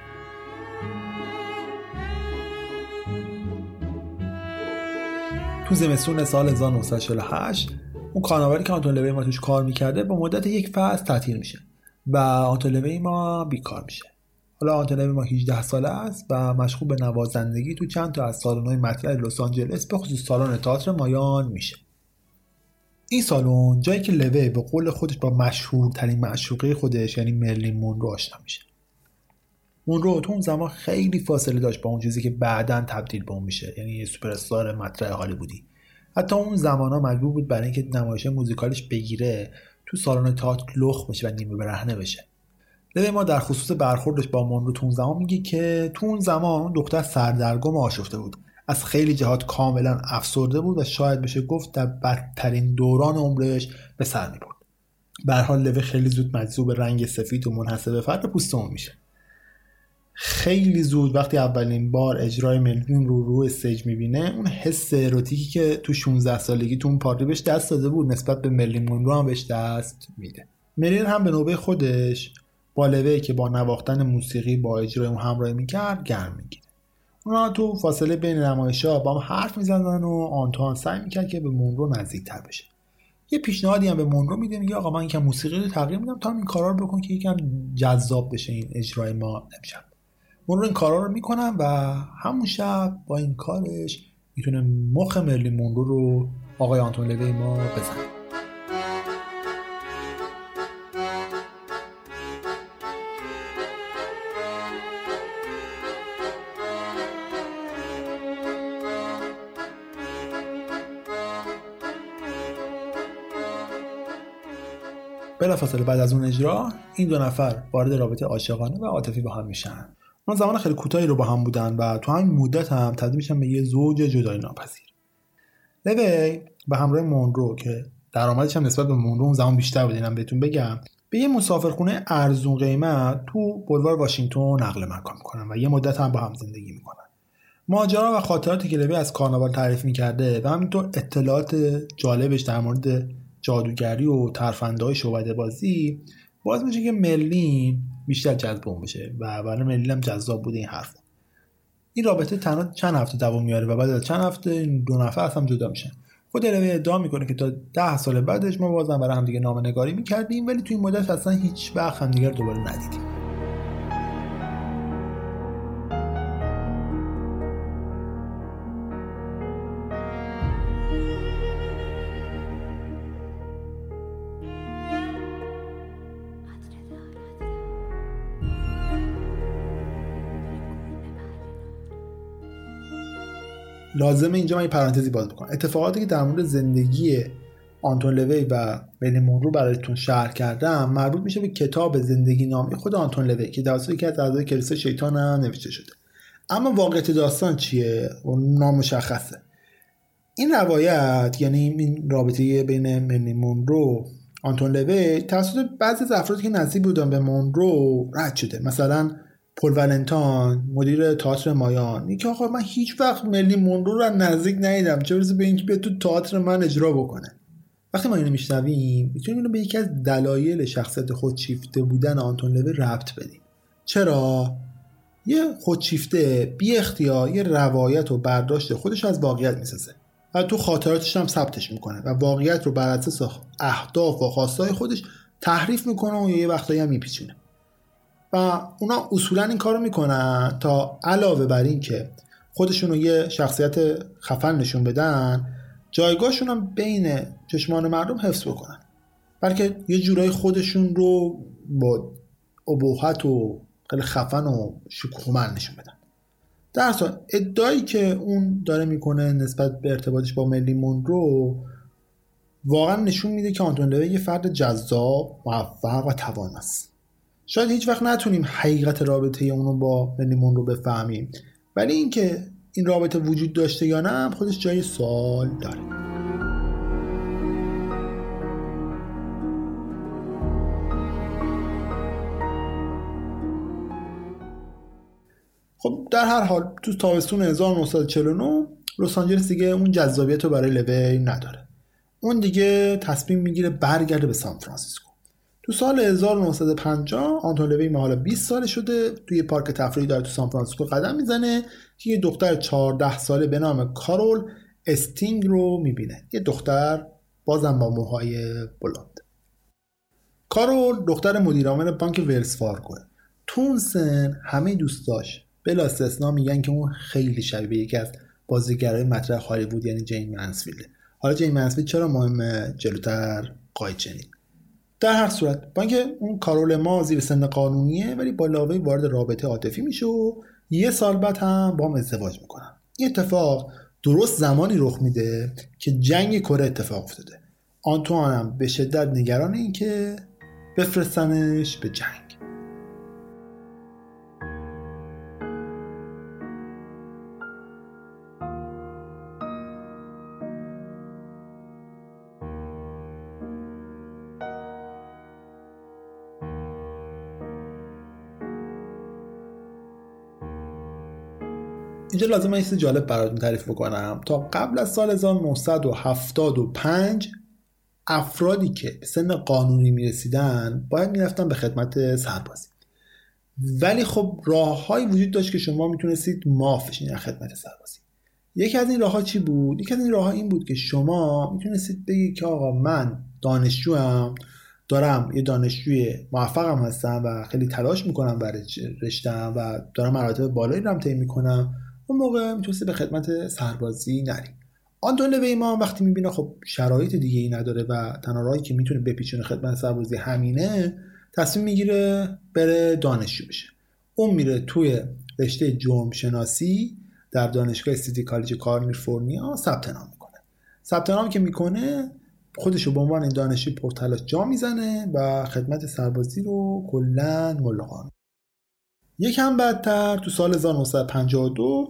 تو زمستون سال 1948 اون کارناوالی که آنتون لوی ما توش کار میکرده با مدت یک فصل تعطیل میشه و آنتون لوی ما بیکار میشه. حالا آنتون لوی ما 18 ساله است و مشغول به نوازندگی تو چند تا از سالن‌های مطرح لس آنجلس به خصوص سالن تئاتر مایان میشه. این سالن جایی که لوی به قول خودش با مشهورترین معشوقه خودش یعنی مرلین مونرو آشنا میشه. مونرو تو اون زمان خیلی فاصله داشت با اون چیزی که بعداً تبدیل به اون میشه، یعنی یه سوپر استار مطرح هالیوودی. حتی اون زمانا مجبور بود برای اینکه نمایش موزیکالش بگیره تو سالن تئاتر لخ بشه و نیمه برهنه بشه. لوی ما در خصوص برخوردش با مونرو تو اون زمان میگه که تو اون زمان دختر سردرگم و آشفته بود، از خیلی جهات کاملا افسرده بود و شاید بشه گفت در بدترین دوران عمرش به سر میبرد. به هر حال لوی خیلی زود مجذوب رنگ سفید و منحصر به فرد پوستمون میشه. خیلی زود وقتی اولین بار اجرای مرلین رو استیج میبینه، اون حس اروتیکی که تو 16 سالگی تو اون پارتی بهش دست داده بود نسبت به مرلین مونرو هم بهش دست میده. مرلین هم به نوبه خودش با لوی که با نواختن موسیقی با اجرای اون همراهی میکرد گرم میگیره. اونا تو فاصله بین نمایش‌ها با هم حرف میزنن و آنتوان سعی میکرد که به مونرو نزدیکتر بشه. یه پیشنهادی هم به مونرو میده، میگه آقا من یکم موسیقی رو تغییر میدم تا این کارا رو بکن که یکم جذاب بشه این اجرای ما امشب. مونرو این کارا رو میکنن و همون شب با این کارش میتونه مخ مرلین مونرو رو آقای آنتون لوی ما بزنه. بلافاصله بعد از اون اجرا این دو نفر وارد رابطه عاشقانه و عاطفی با هم میشن. اون زمان خیلی کوتاهی رو با هم بودن و تو همین مدت هم تبدیل میشن به یه زوج جدایی ناپذیر. لوی به همراه مونرو که درآمدش هم نسبت به مونرو اون زمان بیشتر بود، اینم بهتون بگم، به یه مسافرخونه ارزون قیمت تو بولوار واشنگتن نقل مکان میکنن و یه مدت هم با هم زندگی میکنن. ماجرا و خاطراتی که لوی از کارناوال تعریف میکرده و همینطور اطلاعات جالبش در مورد جادوگری و ترفندهای شعبده بازی باعث میشه که مرلین بیشتر جذب اون بشه و برای مرلین هم جذاب بوده این حرف. این رابطه تنها چند هفته دوام میاره و بعد از چند هفته این دو نفر از هم جدا میشن. خود لوی ادعا میکنه که تا 10 سال بعدش ما بازم برای هم دیگه نامه‌نگاری میکردیم، ولی توی این مدت اصلا هیچ وقت هم دیگه دوباره ندیدیم. لازمه اینجا من یه پرانتزی باز بکنم. اتفاقاتی که در مورد زندگی آنتون لوی و مرلین مونرو براتون شرح کردم مربوط میشه به کتاب زندگی نامه خود آنتون لوی که توسط یکی از اعضای کلیسای شیطان هم نوشته شده. اما واقعیت داستان چیه؟ نامشخصه. این روایت، یعنی این رابطه بین مرلین مونرو و آنتون لوی، توسط بعضی از افرادی که نزدیک بودن به مونرو رد شده. مثلا پل ولنتان، مدیر تئاتر مایان، میگه آقا من هیچ وقت مرلین مونرو رو نزدیک ندیدم، چه برسه به اینکه بیاد تو تئاتر من اجرا بکنه. وقتی ما اینو میشنویم میتونیم اینو به یکی از دلایل شخصیت خودشیفته بودن آنتون لوی ربط بدیم. چرا؟ یه خودشیفته بی اختیار یه روایت و برداشت خودش از واقعیت میسازه و تو خاطراتش هم ثبتش میکنه و واقعیت رو بر اساس اهداف و خواستهای خودش تحریف میکنه و یه وقتایی هم میپیچونه. و اونا اصولا این کارو میکنن تا علاوه بر این که خودشون رو یه شخصیت خفن نشون بدن، جایگاهشون هم بین چشمان مردم حفظ بکنن، بلکه یه جورای خودشون رو با ابهت و خیلی خفن و شکوهمند نشون بدن. در اصل ادعایی که اون داره میکنه نسبت به ارتباطش با مرلین مونرو واقعا نشون میده که آنتون لوی یه فرد جذاب، موفق و تواناست. شاید هیچ وقت نتونیم حقیقت رابطه اونو با مرلین مونرو بفهمیم، ولی اینکه این رابطه وجود داشته یا نه خودش جای سوال داره. خب در هر حال تو تابستون 1949 لس آنجلس دیگه اون جذابیت رو برای لوی نداره. اون دیگه تصمیم میگیره برگرده به سان فرانسیسکو. تو سال 1950 آنتون لوی حالا 20 ساله شده، توی پارک تفریحی داره تو سان فرانسیسکو قدم میزنه که یه دختر 14 ساله به نام کارول استینگ رو میبینه. یه دختر بازم با موهای بلند. کارول دختر مدیرعامل بانک ولز فارگوه. تو اون سن همه دوستاش بلا استثنا میگن که اون خیلی شبیه یکی از بازیگرای مطرح هالیوود یعنی جین منسفیلد. حالا جین منسفیلد چرا مهمه جلوتر خواهید شنید. در هر صورت با اینکه اون کارول ما زیر سن قانونیه ولی با لاوی وارد رابطه عاطفی میشه و یه سال بعد هم با هم ازدواج میکنن. این اتفاق درست زمانی رخ میده که جنگ کره اتفاق افتاده. آنتوان هم به شدت نگران این که بفرستنش به جنگ. اینجا لازم است جالب براتون تعریف بکنم. تا قبل از سال 1975 افرادی که به سن قانونی میرسیدن باید میرفتن به خدمت سربازی، ولی خب راههایی وجود داشت که شما میتونستید معاف بشین از خدمت سربازی. یکی از این راهها چی بود؟ یکی از این راهها این بود که شما میتونستید بگید که آقا من دانشجوام، دارم یه دانشجوی موفقم هستم و خیلی تلاش میکنم برای رشته‌ام و دارم مراتب بالایی رو طی میکنم، اون موقع میتونستی به خدمت سربازی نری. آنتون لوی ما وقتی میبینه خب شرایط دیگه ای نداره و تنها راهی که میتونه بپیچونه خدمت سربازی همینه، تصمیم میگیره بره دانشجو بشه. اون میره توی رشته جرم شناسی در دانشگاه سیتی کالج کالیفرنیا ثبت نام میکنه. ثبت نام که میکنه خودشو به عنوان دانشجوی پرتلاش جا میزنه و خدمت سربازی رو کلاً ملغا. یکم بعدتر تو سال 1952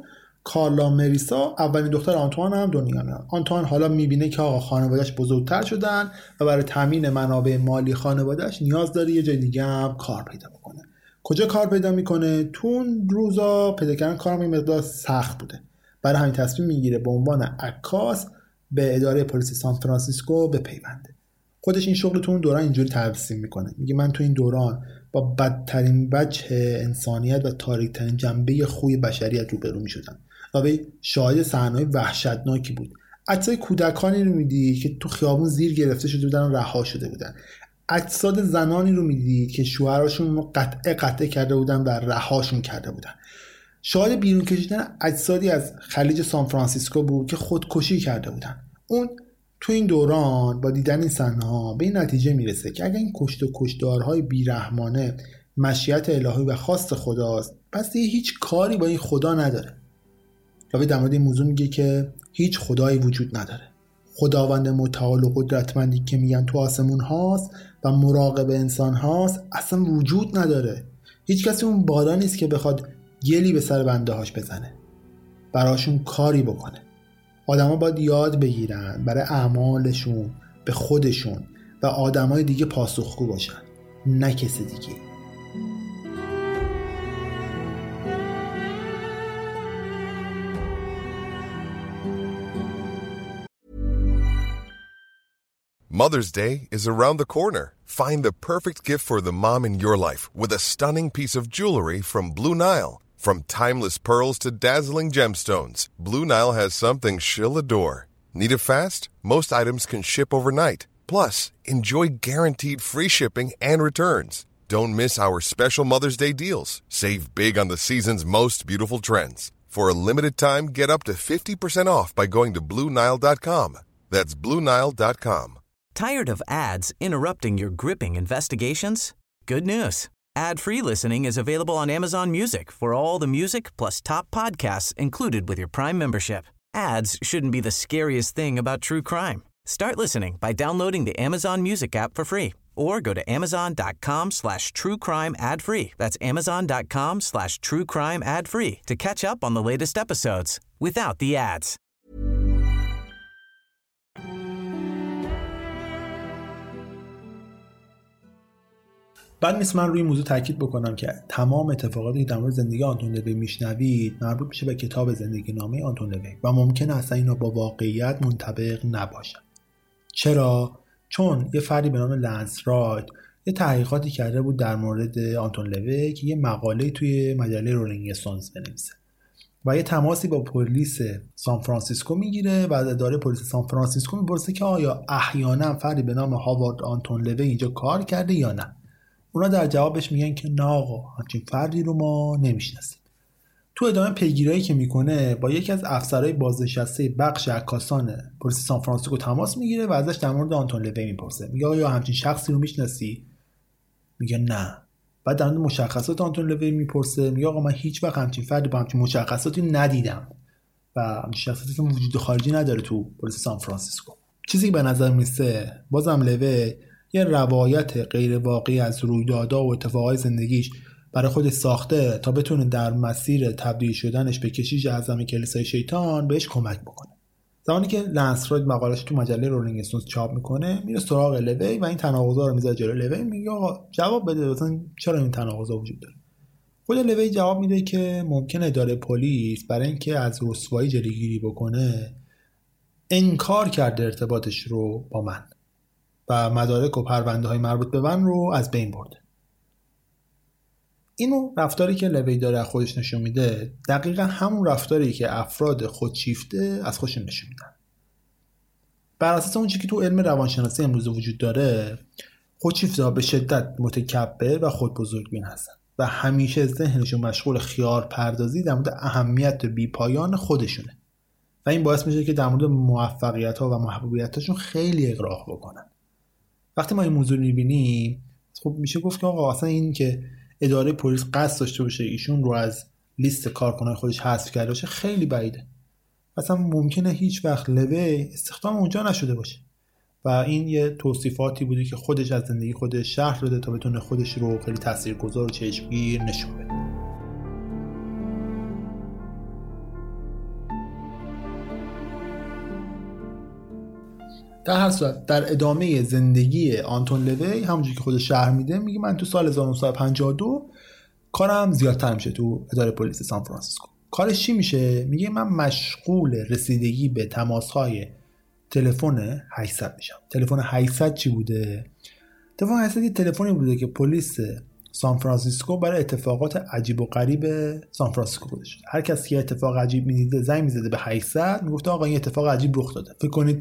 کارلا مریسا اولین دختر آنتوان هم دنیا میاد. آنتوان حالا میبینه که آقا خانواده‌اش بزرگتر شدن و برای تامین منابع مالی خانواده‌اش نیاز داره یه جای دیگه هم کار پیدا بکنه. کجا کار پیدا میکنه؟ تو اون روزا پیدا کردن کارم یه مقدار سخت بوده. برای همین تصمیم میگیره به عنوان عکاس به اداره پلیس سان فرانسیسکو بپیونده. خودش این شغل تو اون دوران اینجوری ترسیم میکنه. میگه من تو این دوران با بدترین وجه انسانیت و تاریک‌ترین جنبه خوی بشریت روبرو میشدم. و شاهد صحنه‌های وحشتناکی بود. عکسای کودکانی رو میدید که تو خیابون زیر گرفته شده بودن و رها شده بودن. اجساد زنانی رو میدید که شوهراشون رو قطعه کرده بودن و رهاشون کرده بودن. شاهد بیرون کشیدن اجسادی از خلیج سان فرانسیسکو بود که خودکشی کرده بودن. اون تو این دوران با دیدن این صحنه‌ها به این نتیجه میرسه که اگر این کشت و کشتارهای بیرحمانه مشیت الهی و خواست خداست، پس دیگه هیچ کاری با این خدا نداره. و در مورد این موضوع میگه که هیچ خدایی وجود نداره. خداوند متعال و قدرتمندی که میگن تو آسمون هاست و مراقب انسان هاست اصلا وجود نداره. هیچ کسی اون بالا نیست که بخواد گلی به سر بنده هاش بزنه، براشون کاری بکنه. آدما باید یاد بگیرن برای اعمالشون به خودشون و آدمای دیگه پاسخگو باشن، نه کسی دیگه. Mother's Day is around the corner. Find the perfect gift for the mom in your life with a stunning piece of jewelry from Blue Nile. From timeless pearls to dazzling gemstones, Blue Nile has something she'll adore. Need it fast? Most items can ship overnight. Plus, enjoy guaranteed free shipping and returns. Don't miss our special Mother's Day deals. Save big on the season's most beautiful trends. For a limited time, get up to 50% off by going to BlueNile.com. That's BlueNile.com. Tired of ads interrupting your gripping investigations? Good news. Ad-free listening is available on Amazon Music for all the music plus top podcasts included with your Prime membership. Ads shouldn't be the scariest thing about true crime. Start listening by downloading the Amazon Music app for free or go to amazon.com/truecrime ad-free. That's amazon.com/truecrime ad-free to catch up on the latest episodes without the ads. بعد نیست من روی این موضوع تاکید بکنم که تمام اتفاقاتی که در مورد زندگی آنتون لوی میشنوید مربوط میشه به کتاب زندگی نامه آنتون لوی و ممکنه اصلا اینا با واقعیت منطبق نباشن. چرا؟ چون یه فردی به نام لنس رایت یه تحقیقاتی کرده بود در مورد آنتون لوی که یه مقاله توی مجله رولینگ استونز بنویسه و یه تماسی با پلیس سان فرانسیسکو میگیره و از اداره پلیس سان فرانسیسکو میپرسه که آیا احیانا فردی به نام هاوارد آنتون لوی اینجا کار کرده یا نه. اونا در جوابش میگن که نه آقا، همچین فردی رو ما نمیشناسیم. تو ادامه پیگیری که میکنه با یکی از افسرهای بازنشسته بخش عکاسان پلیس سان فرانسیسکو تماس میگیره و ازش در مورد آنتون لوی میپرسه. میگه آیا همچین شخصی رو میشناسی؟ میگه نه. بعد در مورد مشخصات آنتون لوی میپرسه. میگه آقا من هیچ وقت همچین فردی با همچین مشخصاتی ندیدم و همچین شخصیتی وجود خارجی نداره تو پلیس سان فرانسیسکو. چیزی که به نظر میسه بازم لوی یه روایت غیر واقعی از رویدادها و اتفاقای زندگیش برای خودش ساخته تا بتونه در مسیر تبدیل شدنش به کشیش اعظم کلیسای شیطان بهش کمک بکنه. زمانی که لنس رایت مقاله‌اش تو مجله رولینگ استونز چاپ میکنه، میره سراغ لوی و این تناقضا رو میذاره جلوی لوی. میگه آقا جواب بده مثلا چرا این تناقضا وجود داره. خود لوی جواب میده که ممکنه اداره پلیس برای اینکه از رسوایی جلوگیری بکنه انکار کرده ارتباطش رو با من و مدارک و پرونده های مربوط به من رو از بین برده. اینو رفتاری که لوی داره خودش نشون میده دقیقا همون رفتاری که افراد خودشیفته از خودشون نشون میدن. بر اساس اون چیزی که تو علم روانشناسی امروز وجود داره، خودشیفته‌ها به شدت متکبر و خودبزرگبین هستن و همیشه ذهنشون مشغول خیال پردازی در مورد اهمیت بی‌پایان خودشونه و این باعث میشه که در مورد موفقیت‌ها و محبوبیت‌هاشون خیلی اغراق بکنن. وقتی ما این موضوع می‌بینیم خب میشه گفت که آقا اصلا این که اداره پلیس قصد داشته باشه ایشون رو از لیست کارکنان خودش حذف کرده باشه خیلی بعیده. اصلا ممکنه هیچ وقت لوی استخدام اونجا نشده باشه و این یه توصیفاتی بوده که خودش از زندگی خودش شرح داده تا بتونه خودش رو خیلی تاثیرگذار و چشمگیر نشون بده. در هر صورت در ادامه زندگی آنتون لوی همونجوری که خودش شرح میده میگه من تو سال 1952 کارم زیادتر میشه تو اداره پلیس سان فرانسیسکو. کارش چی میشه؟ میگه من مشغول رسیدگی به تماس‌های تلفن 800 میشم. تلفن 800 چی بوده؟ تلفن 800 یه تلفنی بوده که پلیس سان فرانسیسکو برای اتفاقات عجیب و غریب سان فرانسیسکو گذاشته. هر کسی که اتفاق عجیب می‌دیده زنگ می‌زده به 800 میگفت آقا این اتفاق عجیب رخ داده. فکر کنید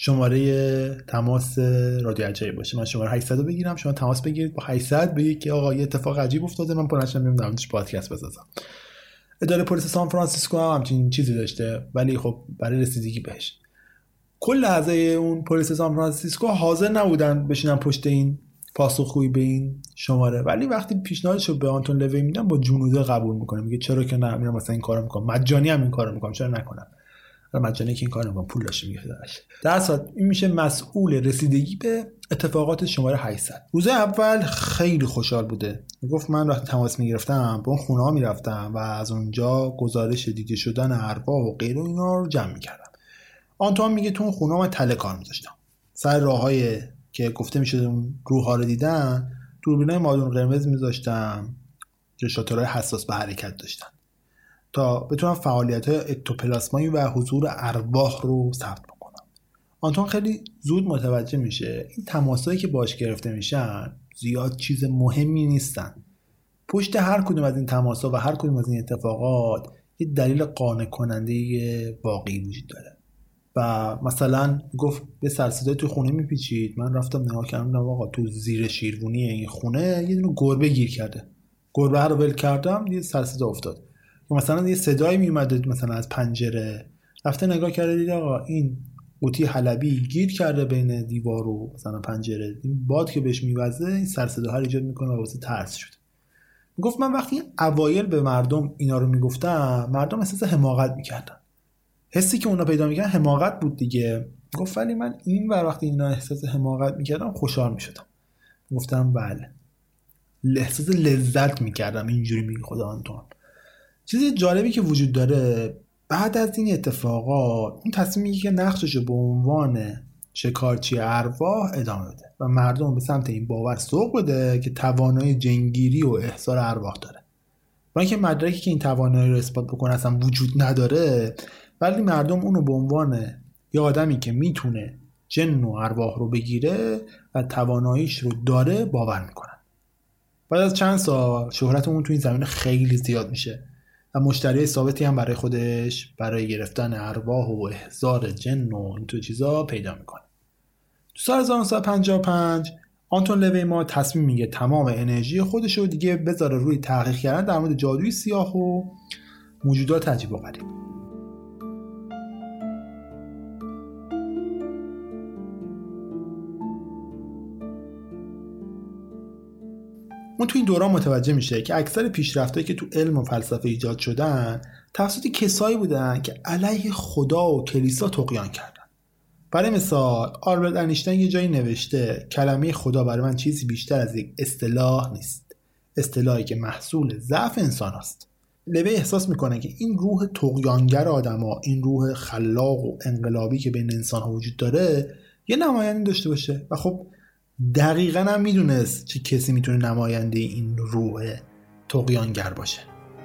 شماره تماس رادیو عجایب باشه، من شماره 800 رو بگیرم، شما تماس بگیرید با 800 بگید که آقا یه اتفاق عجیب افتاده، من پلنشم میام درموردش پادکست بسازم. اداره پلیس سان فرانسیسکو هم همچین چیزی داشته، ولی خب برای رسیدگی بهش کل اعضای اون پلیس سان فرانسیسکو حاضر نبودن بشینن پشت این پاسخگویی به این شماره، ولی وقتی پیشنهادش رو به آنتون لوی میدن با جنوده قبول میکنه. میگه چرا که نه، میرم مثلا این کارو میکنم، مجانی هم این کارو میکنم، چرا نکنم؟ مجانی که این کارو میکنم، پول داشته میگه داشت. در اصل این میشه مسئول رسیدگی به اتفاقات شماره 800. روز اول خیلی خوشحال بوده. میگفت من وقتی تماس میگرفتم به اون خونه ها میرفتم و از اونجا گزارش دیده شدن ارواح و غیره اینا رو جمع میکردم. آنتون میگه تو اون خونه ها من تله کار میذاشتم، سر راههای که گفته میشد اون روح‌ها رو دیدن دوربینای مادون قرمز میذاشتم که شاترهای حساس به حرکت داشتن تا بتونم فعالیت‌های اکتوپلاسمایی و حضور ارواح رو ثبت بکنم. آنتون خیلی زود متوجه میشه این تماسایی که باش گرفته میشن زیاد چیز مهمی نیستن. پشت هر کدوم از این تماسا و هر کدوم از این اتفاقات یه دلیل قانع کننده واقعی وجود داره. و مثلا گفت یه سرصدای تو خونه میپیچید، من رفتم نگاه کردم آقا تو زیر شیروانی این خونه یه دونه گربه گیر کرده، گربه رو ول کردم یه سرصدا افتاد. مثلا یه صدایی میومد مثلا از پنجره، رفته نگاه کرده دید آقا این قوطی حلبی گیر کرده بین دیوار و مثلا پنجره، این باد که بهش میوزه این سرصداها رو ایجاد میکنه و واسه ترس شد. میگفت من وقتی اوایل به مردم اینا رو میگفتم مردم احساس حماقت میکردن، حسی که اونا پیدا میکنن حماقت بود دیگه. گفت ولی من این وقتی اینا احساس حماقت میکردم خوشحال میشدم. گفتم بله، احساس لذت میکردم. اینجوری میگه خود آنتون. چیز جالبی که وجود داره بعد از این اتفاقات اون تصمیم میگه که نقششو به عنوان شکارچی ارواح ادامه بده و مردم به سمت این باور سوق بده که توانایی جنگیری و احضار ارواح داره. با اینکه مدرکی که این توانایی رو اثبات بکنه اصلا وجود نداره، ولی مردم اونو به عنوان یه آدمی که میتونه جن و ارواح رو بگیره و تواناییش رو داره باور میکنن. بعد از چند سال شهرت اون تو این زمینه خیلی زیاد میشه و مشتری ثابتی هم برای خودش برای گرفتن ارواح و احضار جن و این تو چیزا پیدا میکنه. تو سال 1955 آنتون لوی ما تصمیم میگه تمام انرژی خودش رو دیگه بذاره روی تحقیق کردن در مورد جادوی سیاه و موجودات عجیب و غریب. اون تو این دوران متوجه میشه که اکثر پیشرفتایی که تو علم و فلسفه ایجاد شدن توسط کسایی بودن که علیه خدا و کلیسا طغیان کردن. برای مثال آلبرت انیشتین یه جایی نوشته کلمه خدا برای من چیزی بیشتر از یک اصطلاح نیست، اصطلاحی که محصول ضعف انسان است. لوی احساس میکنه که این روح طغیانگر آدما، این روح خلاق و انقلابی که بین انسان‌ها وجود داره یه نماینده داشته باشه و خب دقیقاً هم میدونست چه کسی میتونه نماینده این روح طغیانگر باشه.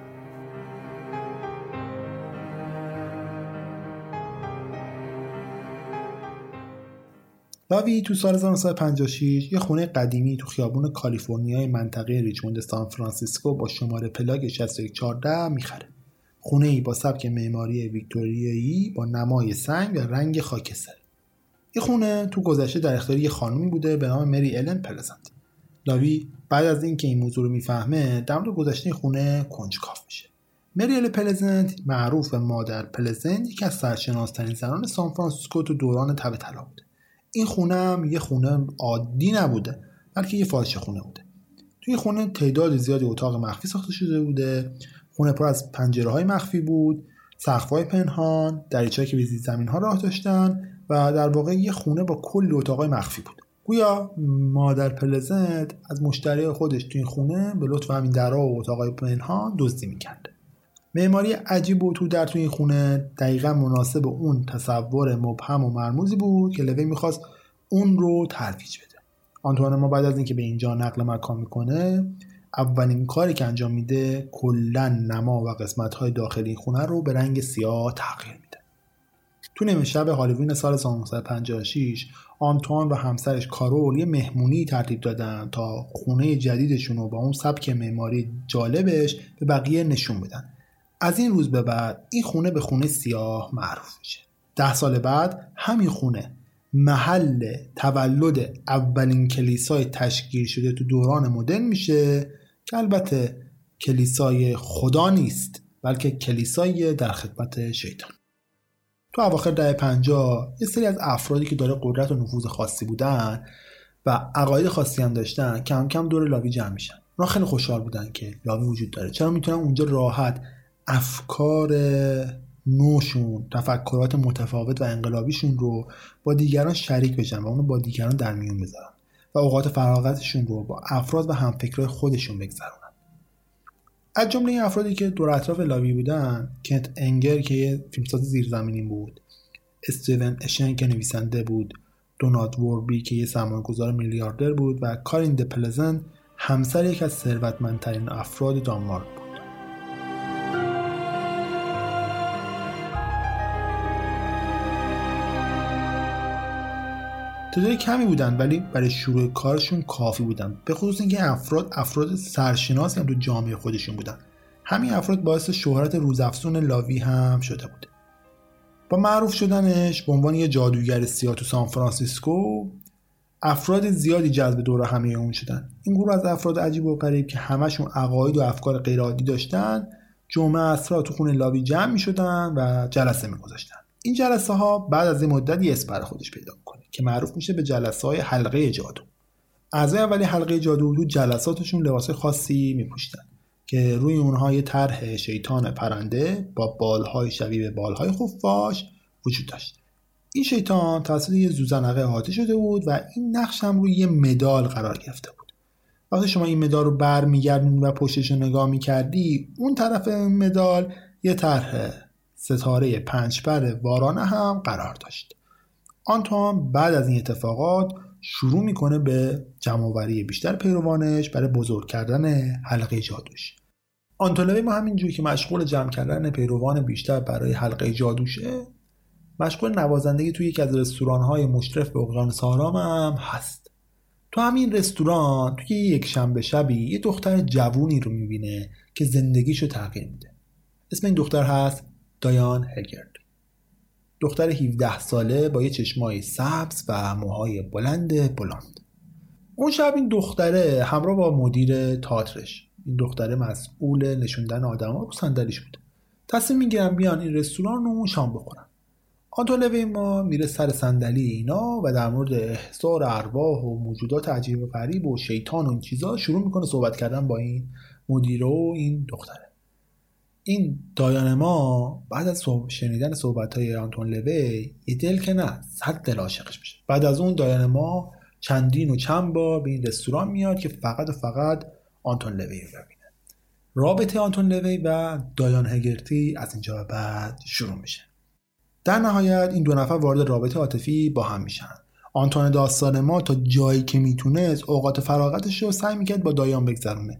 لاوی تو سال 1956 یه خونه قدیمی تو خیابون کالیفرنیای منطقه ریچموند سان فرانسیسکو با شماره پلاک 6114 میخره. خونه‌ای با سبک معماری ویکتوریایی با نمای سنگ و رنگ خاکستری. این خونه تو گذشته در اختیار یه خانومی بوده به نام مری الن پلزنت. لاوی بعد از اینکه این موضوع رو میفهمه در مورد گذشته خونه کنجکاو میشه. مری الن پلزنت معروف به مادر پلزنت، یکی از سرشناس‌ترین زنان سان فرانسیسکو تو دوران تب طلا بوده. این خونه هم یه خونه عادی نبوده، بلکه یه فاحشه خونه بوده. توی خونه تعداد زیادی اتاق مخفی ساخته شده بوده. خونه پر از پنجره‌های مخفی بود، سقف‌های پنهان، دریچه‌ای که به زیر زمین‌ها راه داشتن و در واقع یه خونه با کلی اتاقای مخفی بود. گویا مادر پلزنت از مشتری خودش توی این خونه به لطف همین درها و اتاقای پنهان دزدی می‌کرد. معماری عجیب و در توی این خونه دقیقا مناسب اون تصور مبهم و مرموزی بود که لوی میخواست اون رو ترویج بده. آنتوان ما بعد از اینکه به اینجا نقل مکان میکنه، اولین کاری که انجام میده کلا نما و قسمت‌های داخلی خونه رو به رنگ سیاه تغییر میده. تو نیمه شب هالووین سال 1956 آنتوان و همسرش کارول یه مهمونی ترتیب دادن تا خونه جدیدشون رو با اون سبک معماری جالبش به بقیه نشون بدن. از این روز به بعد این خونه به خونه سیاه معروف میشه. 10 سال بعد همین خونه محل تولد اولین کلیسای تشکیل شده تو دوران مدرن میشه که البته کلیسای خدا نیست بلکه کلیسای در خدمت شیطان. تو اواخر دهه 50 یه سری از افرادی که داره قدرت و نفوذ خاصی بودن و عقاید خاصی هم داشتن کم کم دور لاوی جمع میشن. اونا خیلی خوشحال بودن که لاوی وجود داره، چرا میتونن اونجا راحت افکار نوشون، تفکرات متفاوت و انقلابیشون رو با دیگران شریک بشن و اونو با دیگران در میون بذارن و اوقات فراغتشون رو با افراد و همفکرای خودشون بگذرونن. از جمله این افرادی که دور اطراف لاوی بودن، کنت انگر که یه فیلمساز زیرزمینی بود، استیون اشن که نویسنده بود، دونالد وربی که یه سرمایه‌گذار میلیاردر بود و کارین دپلزن همسر یک از ثروتمندترین افراد دانمارک بود. تعداد کمی بودن ولی برای شروع کارشون کافی بودن، به خصوص اینکه افراد سرشناسی هم تو جامعه خودشون بودن. همین افراد باعث شهرت روزافزون لاوی هم شده بود. با معروف شدنش به عنوان یه جادوگر سیاه تو سان فرانسیسکو، افراد زیادی جذب دور همه اون شدن. این گروه از افراد عجیب و غریب که همشون عقاید و افکار غیرعادی داشتن، جمعه عصرها تو خونه لاوی جمع می‌شدن و جلسه می‌گذاشتن. این جلسه ها بعد از این مدت یه اسم برای خودش پیدا میکنه که معروف میشه به جلسه های حلقه جادو. اعضای اولی حلقه جادو تو جلساتشون لباس خاصی میپوشتن که روی اونها یه طرح شیطان پرنده با بالهای شبیه به بالهای خفاش وجود داشت. این شیطان توسط یه زوزنقه احاطه شده بود و این نقش هم روی یه مدال قرار گرفته بود. وقتی شما این مدال رو برمیگردونی و پشتش رو نگاه میکردی، اون طرف مدال یه طرح ستاره 5 پر وارانه هم قرار داشت. آنتوان بعد از این اتفاقات شروع میکنه به جمع‌آوری بیشتر پیروانش برای بزرگ کردن حلقه جادوش. آنتون لوی ما همینجور که مشغول جمع کردن پیروان بیشتر برای حلقه جادوشه، مشغول نوازندگی توی یکی از رستوران‌های مشرف به اقیانوس آرام هم هست. تو همین رستوران توی یک شنبه شبی یه دختر جوونی رو میبینه که زندگیشو تغییر میده. اسم این دختر هست دایان هگرتی. دختر 17 ساله با یه چشمای سبز و موهای بلند. اون شب این دختره همراه با مدیر تئاترش، این دختره مسئول نشوندن آدما رو صندلیش بود، تصمیم میگیرن بیان این رستوران رو شام بخورن. آنتون لوی ما میره سر صندلی اینا و در مورد احضار ارواح و موجودات عجیب و غریب و شیطان و این چیزا شروع میکنه صحبت کردن با این مدیر و این دختره. این دایان ما بعد از شنیدن صحبت‌های آنتون لوی یه دل که نه 100 دل عاشقش میشه. بعد از اون دایان ما چندین و چند بار به این رستوران میاد که فقط و فقط آنتون لوی رو ببینه. رابطه آنتون لوی و دایان هگرتی از اینجا به بعد شروع میشه. در نهایت این دو نفر وارد رابطه عاطفی با هم میشن. آنتون داستان ما تا جایی که میتونست اوقات فراغتش رو سعی میکرد با دایان بگذرونه،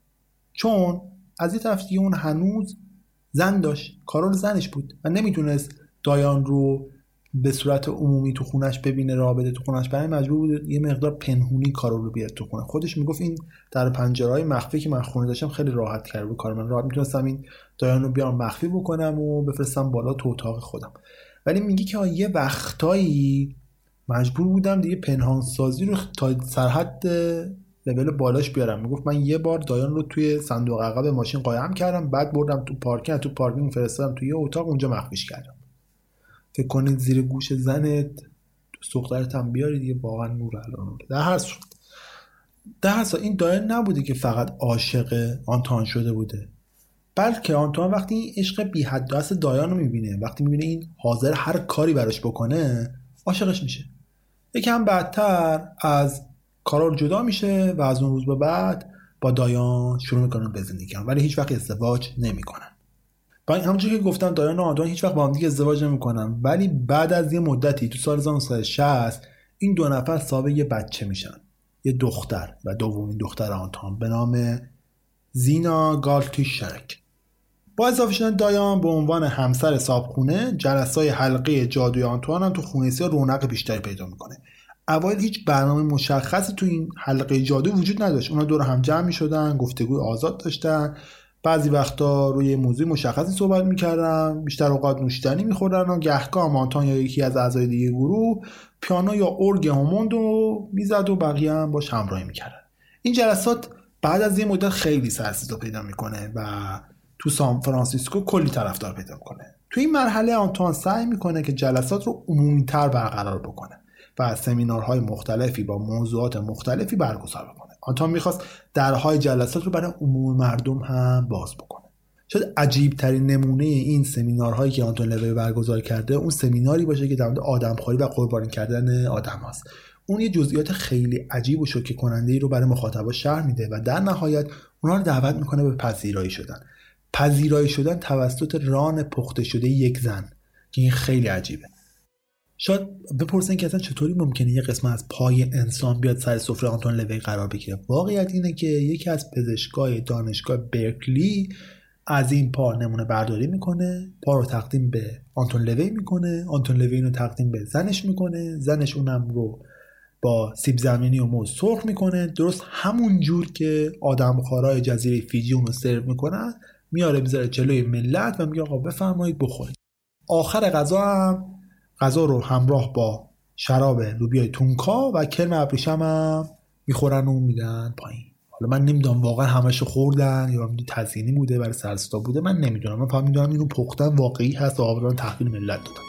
چون از یه طرف دیگه اون هنوز زن داشت، کارول زنش بود و نمیتونست دایان رو به صورت عمومی تو خونش ببینه، رابطه تو خونش، برای مجبور بود یه مقدار پنهونی کارول رو بیاد تو خونه. خودش میگفت این در پنجره‌های مخفی که من خونه داشتم خیلی راحت کرد کار من، راحت میتونستم این دایان رو بیارم مخفی بکنم و بفرستم بالا تو اتاق خودم. ولی میگی که یه وقتایی مجبور بودم دیگه پنهان سازی رو تا سرحد لول بالاش بیارم. میگفت من یه بار دایان رو توی صندوق عقب ماشین قایم کردم، بعد بردم تو پارکینگ فرستادم توی یه اتاق، اونجا مخفیش کردم. فکر کنید زیر گوش زنت دخترت هم بیاری دیگه، واقعا نور الان. در هر صورت این دایان نبوده که فقط عاشق آنتوان شده بوده، بلکه آنتوان وقتی این عشق بی حد و حصر دایان رو میبینه، وقتی میبینه این حاضر هر کاری براش بکنه، عاشقش میشه. یکم بعدتر از کارول جدا میشه و از اون روز به بعد با دایان شروع میکنن به زندگی کردن، ولی هیچ وقت ازدواج نمیکنن. با همونجوری که گفتم دایانا و آنتوان هیچ وقت با هم دیگه ازدواج نمی‌کنن، ولی بعد از یه مدتی تو سال 1960 این دو نفر صاحب یه بچه میشن، یه دختر و دومین دختر آنتوان به نام زینا گالتیشک. با اضافه شدن دایان به عنوان همسر صاحبخونه، جلسه‌های حلقه جادوی آنتوان هم تو خونه سیا رونق بیشتری پیدا میکنه. اوایل هیچ برنامه مشخصی تو این حلقه جادو وجود نداشت. اونا دور هم جمع میشدن، گفتگوی آزاد داشتن، بعضی وقتا روی موضوع مشخصی صحبت میکردن، بیشتر اوقات نوشیدنی میخوردن و گهگاه آنتوان یا یکی از اعضای دیگه گروه پیانو یا ارگ هاموند رو میزد و بقیه هم باش همراهی میکردن. این جلسات بعد از یه مدت خیلی سرسیزی پیدا میکنه و تو سان فرانسیسکو کلی طرفدار پیدا میکنه. تو این مرحله آنتوان سعی میکنه که جلسات رو عمومی‌تر برقرار بکنه و سمینارهای مختلفی با موضوعات مختلفی برگزار بکنه. آنتوان میخواست درهای جلسات رو برای عموم مردم هم باز بکنه. شاید عجیب ترین نمونه این سمینارهایی که آنتون لوی برگزار کرده اون سمیناری باشه که در مورد آدمخواری و قربانی کردن آدم هست. اون یه جزئیات خیلی عجیب و شوکه کننده‌ای رو برای مخاطبا شرح میده و در نهایت اونها رو دعوت میکنه به پذیرایی شدن توسط ران پخته شده یک زن که این خیلی عجیبه. شاید بپرسن که اصلا چطوری ممکنه یه قسمت از پای انسان بیاد سر سفره آنتون لوی قرار بگیره. واقعیت اینه که یکی از پزشکای دانشگاه برکلی از این پا نمونه برداری میکنه، پا رو تقدیم به آنتون لوی میکنه، آنتون لوی اینو تقدیم به زنش میکنه، زنش اونم رو با سیب زمینی و موز سرخ میکنه، درست همون جور که آدمخوارای جزیره فیجی اونو سرو میکنن، میاره میذاره جلوی ملت و میگه آقا بفرمایید بخورید. آخر غذا رو همراه با شراب لوبیای تونکا و کرم ابریشم هم میخورن و میدن پایین. حالا من نمیدونم واقعا همشو خوردن یا تزیینی بوده برای سرستا بوده، من نمیدونم. من فقط میدونم اینو پختن واقعی هست و آقا تحویل ملت دادن.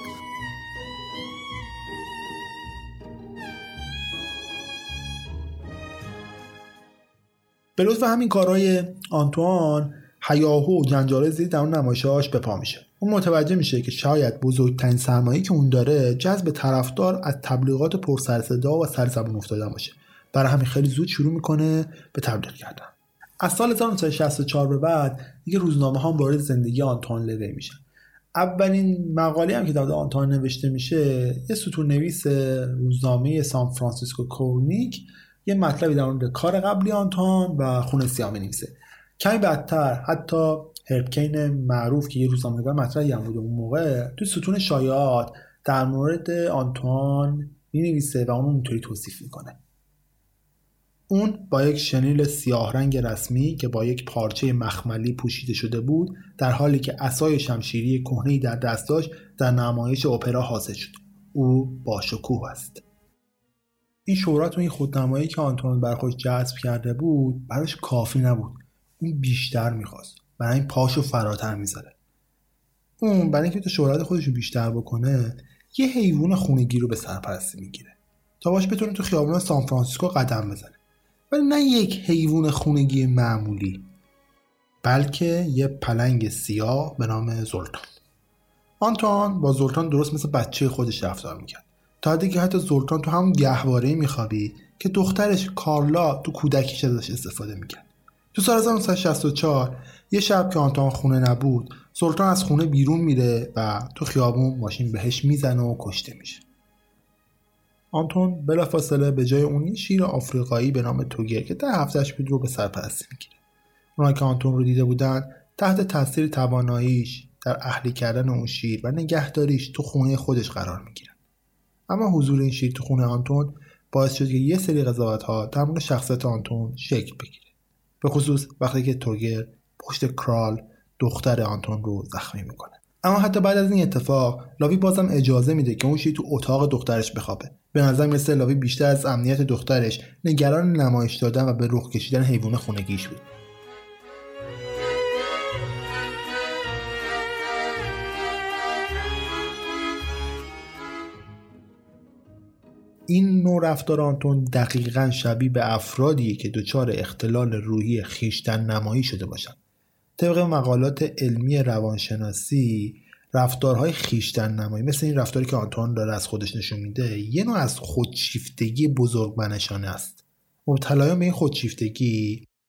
به لطف همین کارهای آنتوان هیاهو و جنجال زیاد در اون نمایشاش به پا میشه. اون متوجه میشه که شاید بزرگترین سرمایه‌ای که اون داره جذب طرفدار از تبلیغات پر سر صدا و سر زبون افتادن باشه. برای همین خیلی زود شروع میکنه به تبلیغ کردن. از سال 1964 به بعد دیگه روزنامه ها وارد زندگی آنتوان لوی میشن. اولین مقاله هم که در مورد آنتوان نوشته میشه، یه ستون نویس روزنامه سان فرانسیسکو کرونیک یه مطلبی در مورد کار قبلی آنتوان و خونه سیاه می‌نویسه. کمی بعدتر حتی هربکین معروف که یه روزنامه‌نگار مطرحی هم بود اون موقع، تو ستون شایعات در مورد آنتوان می‌نویسه و اون اینطوری توصیف میکنه: اون با یک شنیل سیاه رنگ رسمی که با یک پارچه مخملی پوشیده شده بود، در حالی که عصای شمشیری کهنه‌ای در دست داشت، در نمایش اپرا حاضر شد. او با شکوه است. این شهرت و این خودنمایی که آنتوان برخوش جذب کرده بود براش کافی نبود. اون بیشتر میخواست. برای این پاشو فراتر میذاره. اون برای اینکه تو شهرت خودشو بیشتر بکنه، یه حیوان خونگی رو به سرپرستی میگیره تا باش بتونه تو خیابون سان فرانسیسکو قدم بزنه. ولی نه یک حیوان خونگی معمولی، بلکه یه پلنگ سیاه به نام زولتان. آنتوان با زولتان درست مثل بچه خودش رفتار میکرد، تا دیگه حتی زولتان تو همون گهواره‌ای میخوابید که دخترش کارلا تو کودکیش ازش استفاده میکرد. تو سال 1964 یه شب که آنتوان خونه نبود، زولتان از خونه بیرون میره و تو خیابون ماشین بهش میزنه و کشته میشه. آنتون بلافاصله به جای اون شیر آفریقایی به نام توگر که 10 هفتهش بود رو به سرپرستی میگیره. اونایی که آنتون رو دیده بودن تحت تاثیر تواناییش در اهلی کردن اون شیر و نگهداریش تو خونه خودش قرار میگیرن. اما حضور این شیر تو خونه آنتون باعث شد که یه سری قضاوت‌ها در مورد شخصیت آنتون شکل بگیره. به خصوص وقتی که توگر پشت کرال دختر آنتون رو زخمی میکنه. اما حتی بعد از این اتفاق لاوی بازم اجازه میده که اون شیر تو اتاق دخترش بخوابه. به نظر میرسه لاوی بیشتر از امنیت دخترش نگران نمایش دادن و به رخ کشیدن حیوان خونگیش بود. این نوع رفتار آنتون دقیقاً شبیه به افرادیه که دچار اختلال روحی خویشتن نمایی شده باشن. طبق مقالات علمی روانشناسی، رفتارهای خویشتن نمایی مثل این رفتاری که آنتوان داره از خودش نشون میده یه نوع از خودشیفتگی بزرگمنشانه است. مبتلایان به این خودشیفتگی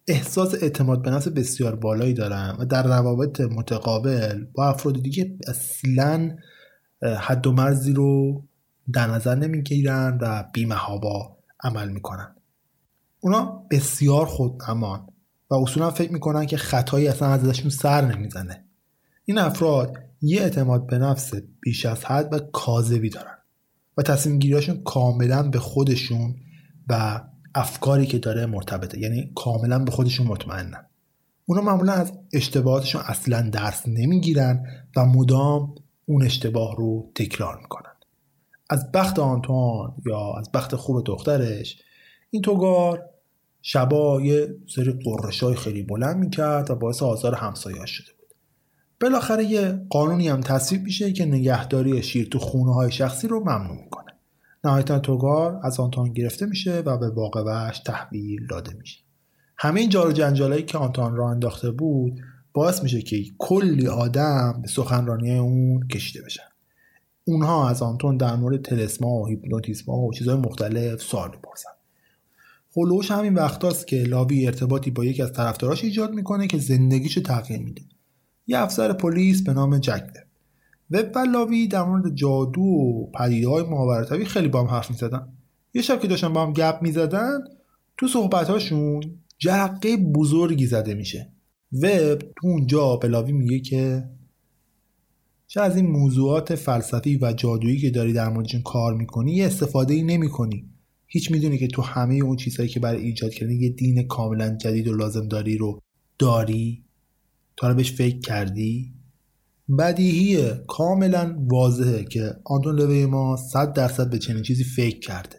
احساس اعتماد به نفس بسیار بالایی دارن و در روابط متقابل با افراد دیگه اصلاً حد و مرزی رو در نظر نمیگیرن و بی‌محابا عمل میکنن. اونا بسیار خودامان و اصولا فکر میکنن که خطایی اصلا ازشون سر نمیزنه. این افراد یه اعتماد به نفس بیش از حد و کاذبی دارن و تصمیم گیریاشون کاملا به خودشون و افکاری که داره مرتبطه، یعنی کاملا به خودشون مطمئنن. اونا معمولا از اشتباهاتشون اصلا درس نمیگیرن و مدام اون اشتباه رو تکرار میکنن. از بخت آنتوان یا از بخت خوب دخترش، این توگار شبا یه سری قرشای خیلی بلند میکرد و باعث آزار همسایه‌اش شده بود. بالاخره یه قانونی هم تصویب میشه که نگهداری شیر تو خونه‌های شخصی رو ممنوع میکنه. نهایتا توگار از آنتوان گرفته میشه و به باغ وحش تحویل داده میشه. همه این جار و جنجالایی که آنتوان راه انداخته بود باعث میشه که کلی آدم به سخنرانی اون کشیده بشن. اونها از آنتون در مورد طلسما و هیپنوتیسما و چیزهای مختلف سوال می‌پرسن. هولوش همین وقتاست که لاوی ارتباطی با یکی از طرفداراش ایجاد میکنه که زندگیشو تغییر میده. یه افسر پلیس به نام جک وب و لاوی در مورد جادو و پدیده‌های ماورایی خیلی با هم حرف می‌زدن. یه شب که داشتن با هم گپ می‌زدن، تو صحبت‌هاشون جرقه بزرگی زده میشه. وب تو اونجا به لاوی میگه که چه از این موضوعات فلسفی و جادویی که داری در موردشون کار میکنی یه استفاده‌ای نمی‌کنی. هیچ میدونی که تو همه اون چیزهایی که برای ایجاد کردن یه دین کاملا جدید و لازم داری رو داری؟ تا رو بهش فکر کردی؟ بدیهیه، کاملا واضحه که آنتون لوی ما 100% به چنین چیزی فکر کرده.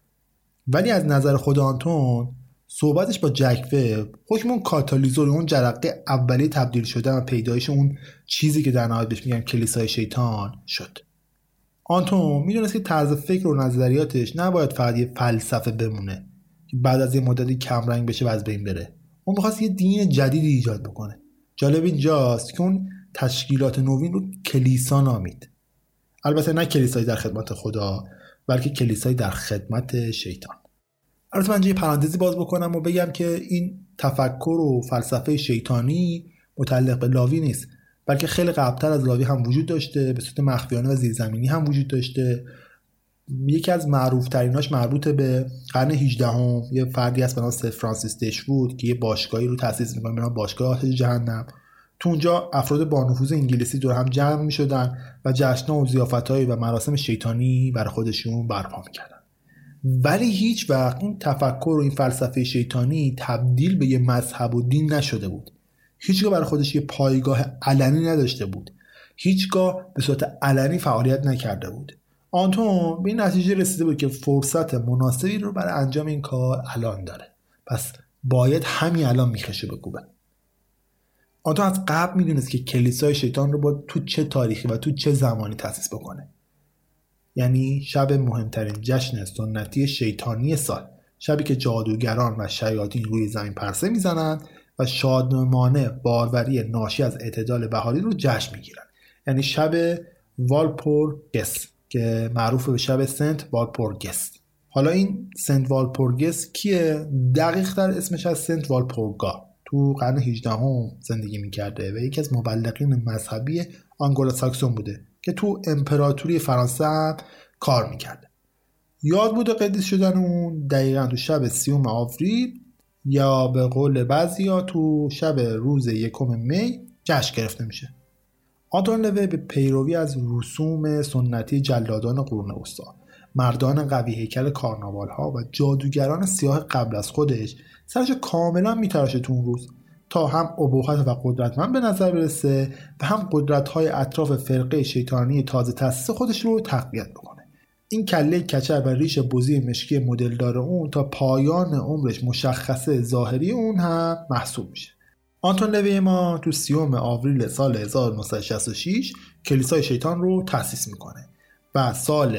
ولی از نظر خود آنتون صحبتش با جک وب حکم اون کاتالیزور، اون جرقه اولی تبدیل شده و پیدایش اون چیزی که در نهایت بهش میگن کلیسای شیطان شد. آنتون میدونست که طرز فکر و نظریاتش نباید فقط یه فلسفه بمونه که بعد از یه مدتی کمرنگ بشه و از بین بره. اون می‌خواست یه دین جدیدی ایجاد بکنه. جالب اینجاست که اون تشکیلات نوین رو کلیسا نامید. البته نه کلیسای در خدمت خدا، بلکه کلیسای در خدمت شیطان. البته من یه پرانتزی باز بکنم و بگم که این تفکر و فلسفه شیطانی متعلق به لاوی نیست، بلکه خیلی قبلتر از لاوی هم وجود داشته، به صورت مخفیانه و زیرزمینی هم وجود داشته. یکی از معروف تریناش مربوط به قرن 18 یه فردی هست به نام سر فرانسیس دشوود که یه باشگاهی رو تأسیس می‌کنه به نام باشگاه آتش جهنم. تو اونجا افراد با نفوذ انگلیسی دور هم جمع می‌شدن و جشن‌ها و ضیافت‌های و مراسم شیطانی برای خودشون برپا می‌کردن. ولی هیچ وقت این تفکر و این فلسفه شیطانی تبدیل به یه مذهب و دین نشده بود. هیچگاه برای خودش یه پایگاه علنی نداشته بود. هیچگاه به صورت علنی فعالیت نکرده بود. آنتون به این نتیجه رسیده بود که فرصت مناسبی رو برای انجام این کار الان داره. پس باید همین الان میخشه بکوبه. آنتون از قبل میدونست که کلیسای شیطان رو با تو چه تاریخی و تو چه زمانی تأسیس بکنه. یعنی شب مهمترین جشن سنتی شیطانی سال، شبی که جادوگران و شیاطین روی زمین پرسه میزنن و شادمانه باروری ناشی از اعتدال بهاری رو جشن میگیرن. یعنی شب والپورگس که معروف به شب سنت والپورگس. حالا این سنت والپورگس کیه؟ دقیق تر اسمش از سنت والپورگا. تو قرن 18 زندگی میکرده و یکی از مبلغین مذهبی آنگلوساکسون بوده که تو امپراتوری فرانسه هم کار میکرده. یاد بود قدیس شدن اون دقیقا تو شب 30 آوریل یا به قول بعضیا تو شب روز 1 می جشن گرفته میشه. آنتون لوی به پیروی از رسوم سنتی جلادان قرون وسطی، مردان قوی هیکل کارناوال ها و جادوگران سیاه قبل از خودش سرش کاملا میتراشه تو اون روز تا هم ابهت و قدرتمند به نظر برسه و هم قدرت‌های اطراف فرقه شیطانی تازه تأسیس خودش رو تقویت بکنه. این کله کچل و ریش بزی مشکی مدلدار اون تا پایان عمرش مشخصه ظاهری اون هم محسوب میشه. آنتون لوی ما تو 30 آوریل سال 1966 کلیسای شیطان رو تأسیس میکنه و سال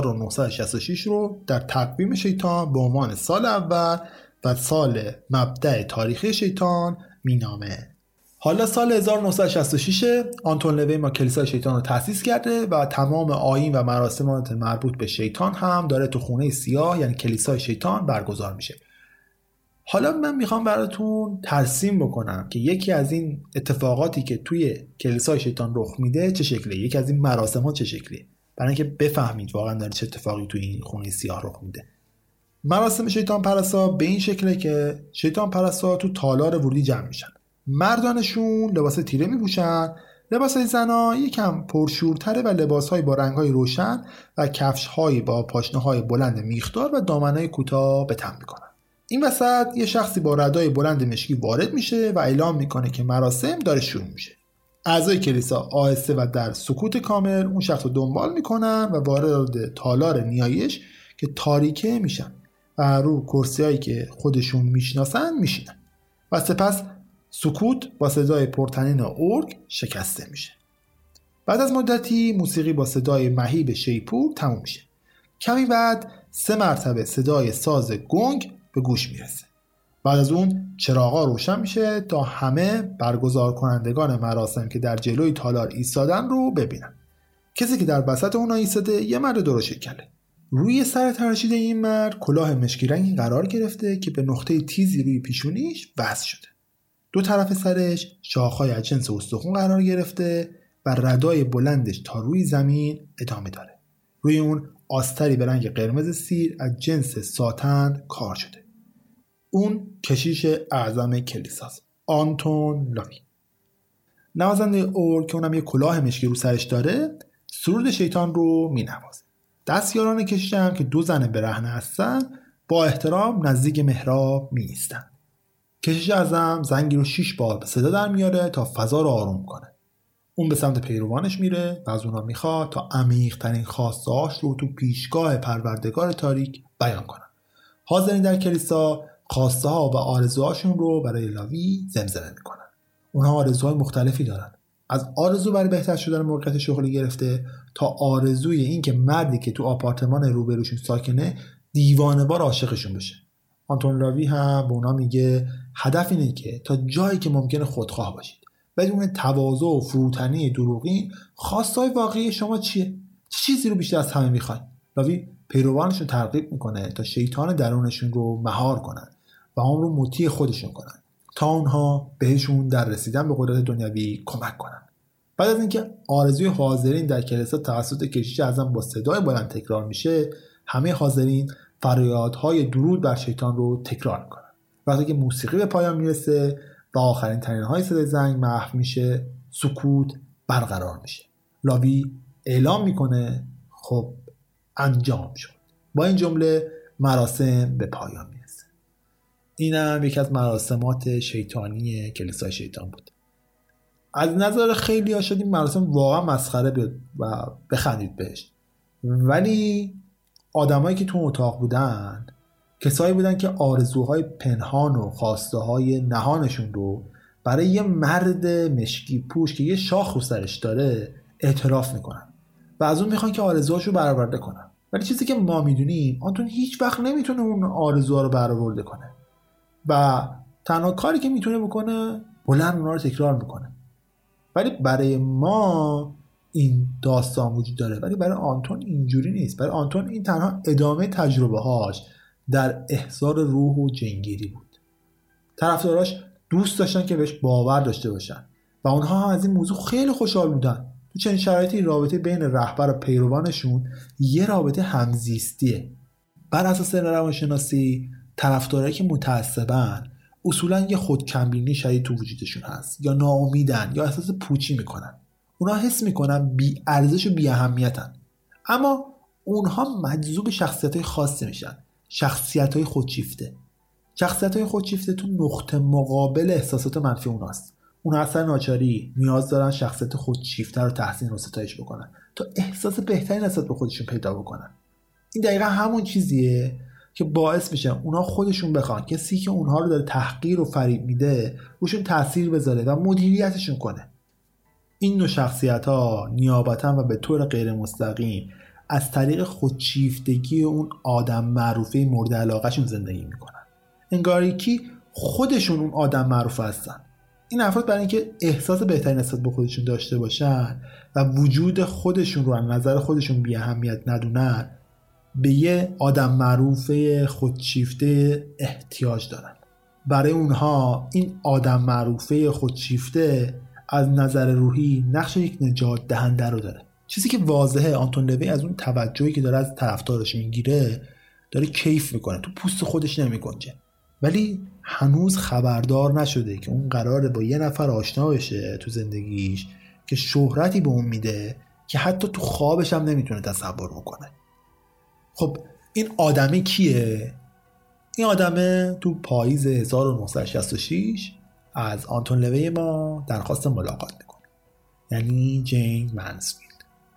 1966 رو در تقویم شیطان به عنوان سال اول و سال مبدأ تاریخی شیطان مینامه. حالا سال 1966 آنتون لوی ما کلیسای شیطان رو تأسیس کرده و تمام آیین و مراسمات مربوط به شیطان هم داره تو خونه سیاه یعنی کلیسای شیطان برگزار میشه. حالا من میخوام براتون ترسیم بکنم که یکی از این اتفاقاتی که توی کلیسای شیطان رخ میده چه شکلیه، یکی از این مراسم ها چه شکلیه، برای اینکه بفهمید واقعا داره چه اتفاقی توی این خونه سیاه رخ میده. مراسم شیطان پرستا به این شکله که شیطان پرستا تو تالار ورودی جمع میشن. مردانشون لباس تیره میپوشن، لباسای زنا یکم پرشورتره و لباسهای با رنگهای روشن و کفش‌های با پاشنه‌های بلند میخدار و دامنهای کوتاه به تن میکنن. این وسط یه شخصی با ردای بلند مشکی وارد میشه و اعلام میکنه که مراسم داره شروع میشه. اعضای کلیسا آهسته و در سکوت کامل اون شخص رو دنبال میکنن و وارد تالار نیایش که تاریکه میشن و رو کرسی‌هایی که خودشون میشناسن میشینن و سپس سکوت با صدای پرطنین ارگ شکسته میشه. بعد از مدتی موسیقی با صدای مهیب شیپور تموم میشه. کمی بعد 3 مرتبه صدای ساز گنگ به گوش میرسه. بعد از اون چراغا روشن میشه تا همه برگزار کنندگان مراسم که در جلوی تالار ایستادن رو ببینن. کسی که در وسط اونها ایستاده یه مرد درشت‌کله. روی سر تراشیده این مرد کلاه مشکی رنگی قرار گرفته که به نقطه تیزی روی پیشونیش وصل شده. 2 طرف سرش شاخهای از جنس استخون قرار گرفته و ردای بلندش تا روی زمین ادامه داره. روی اون آستری به رنگ قرمز سیر از جنس ساتن کار شده. اون کشیش اعظم کلیساست، آنتون لاوی. نوازنده ارگ که اونم یه کلاه مشکی رو سرش داره سرود شیطان رو مینوازه. دستیاران کشیش هم که 2 زن برهنه هستن با احترام نزدیک محراب میایستن. کشیش اعظم زنگی رو 6 بار به صدا در میاره تا فضا رو آروم کنه. اون به سمت پیروانش میره و از اونا میخواد تا عمیق‌ترین خواسته‌هاش رو تو پیشگاه پروردگار تاریک بیان کنن. حاضرین در کلیسا خواسته‌ها و آرزوهاشون رو برای لاوی زمزمه میکنن. اونها آرزوهای مختلفی دارن. از آرزو برای بهتر شدن موقعیت شغلی گرفته تا آرزوی این که مردی که تو آپارتمان روبروشون ساکنه دیوانه‌وار عاشقشون بشه. آنتون لاوی هم به اونا میگه هدف اینه که تا جایی که ممکنه خودخواه باشید. بدون تواضع و فروتنی دروغین خواستای واقعی شما چیه؟ چه چیزی رو بیشتر از همه میخواین؟ لاوی پیروانشون ترغیب میکنه تا شیطان درونشون رو مهار کنن و اون رو مطیع خودشون کنن تا اونها بهشون در رسیدن به قدرت دنیوی کمک کنن. بعد از اینکه آرزوی حاضرین در کلیسا توسط کشیش اعظم با صدای بلند تکرار میشه، همه حاضرین فریادهای درود بر شیطان رو تکرار میکنن. وقتی که موسیقی به پایان میرسه و آخرین تنینهای صدای زنگ محو میشه، سکوت برقرار میشه. لاوی اعلام میکنه خب انجام شد. با این جمله مراسم به پایان میرسه. اینم یکی از مراسمات شیطانی کلیسای شیطان بود. از نظر خیلی ها شد این مراسم واقعا مسخره بود و بخندید بهش، ولی آدمایی که تو اتاق بودن کسایی بودن که آرزوهای پنهان و خواسته های نهانشون رو برای یه مرد مشکی پوش که یه شاخ رو سرش داره اعتراف میکنن و از اون میخوان که آرزوهاشو برآورده کنن. ولی چیزی که ما میدونیم آنتون هیچ وقت نمیتونه اون آرزوها رو برآورده کنه و تنها کاری که میتونه بکنه بلند اونا رو تکرار میکنه. ولی برای ما این داستان وجود داره، ولی برای آنتون اینجوری نیست. برای آنتون این تنها ادامه تجربه هاش در احضار روح و جنگیری بود. طرفداراش دوست داشتن که بهش باور داشته باشن و اونها هم از این موضوع خیلی خوشحال بودن. تو چنین شرایطی رابطه بین رهبر و پیروانشون یه رابطه همزیستیه. بر اساس روانشناسی طرفدارایی که متعصبن اصولا یه خودکمبینی شدید تو وجودشون هست، یا ناامیدن یا احساس پوچی میکنن. اونها حس میکنن بی ارزش و بی اهمیتن، اما اونها مجذوب شخصیت‌های خاصی میشن. شخصیت‌های خودشیفته. شخصیت‌های خودشیفته تو نقطه مقابل احساسات منفی اوناست. اونها اصلا ناچاری نیاز دارن شخصیت خودشیفته رو تحسین و ستایش بکنن تا احساس بهتری نسبت به خودشون پیدا بکنن. این دقیقا همون چیزیه که باعث میشه اونها خودشون بخوان کسی که اونها رو داره تحقیر و فریب میده روشون تاثیر بذاره و مدیریتشون کنه. این نوع شخصیت‌ها نیابتا و به طور غیر مستقیم از طریق خودشیفتگی اون آدم معروفه مورد علاقهشون زندگی میکنن. انگاری که خودشون اون آدم معروف هستن. این افراد برای اینکه احساس بهتری نسبت به خودشون داشته باشن و وجود خودشون رو از نظر خودشون بی اهمیت ندونن، به یه آدم معروف خودشیفته احتیاج دارن. برای اونها این آدم معروفه خودشیفته از نظر روحی نقش یک نجات دهنده رو داره. چیزی که واضحه آنتون لوی از اون توجهی که داره از طرفدارش میگیره داره کیف میکنه، تو پوست خودش نمیگنجه، ولی هنوز خبردار نشده که اون قراره با یه نفر آشنا بشه تو زندگیش که شهرتی به اون میده که حتی تو خوابش هم نمیتونه تصور بکنه. خب این آدمی کیه؟ این آدمه تو پاییز 1966 از آنتون لوی ما درخواست ملاقات میکنه، یعنی جین منسفیلد.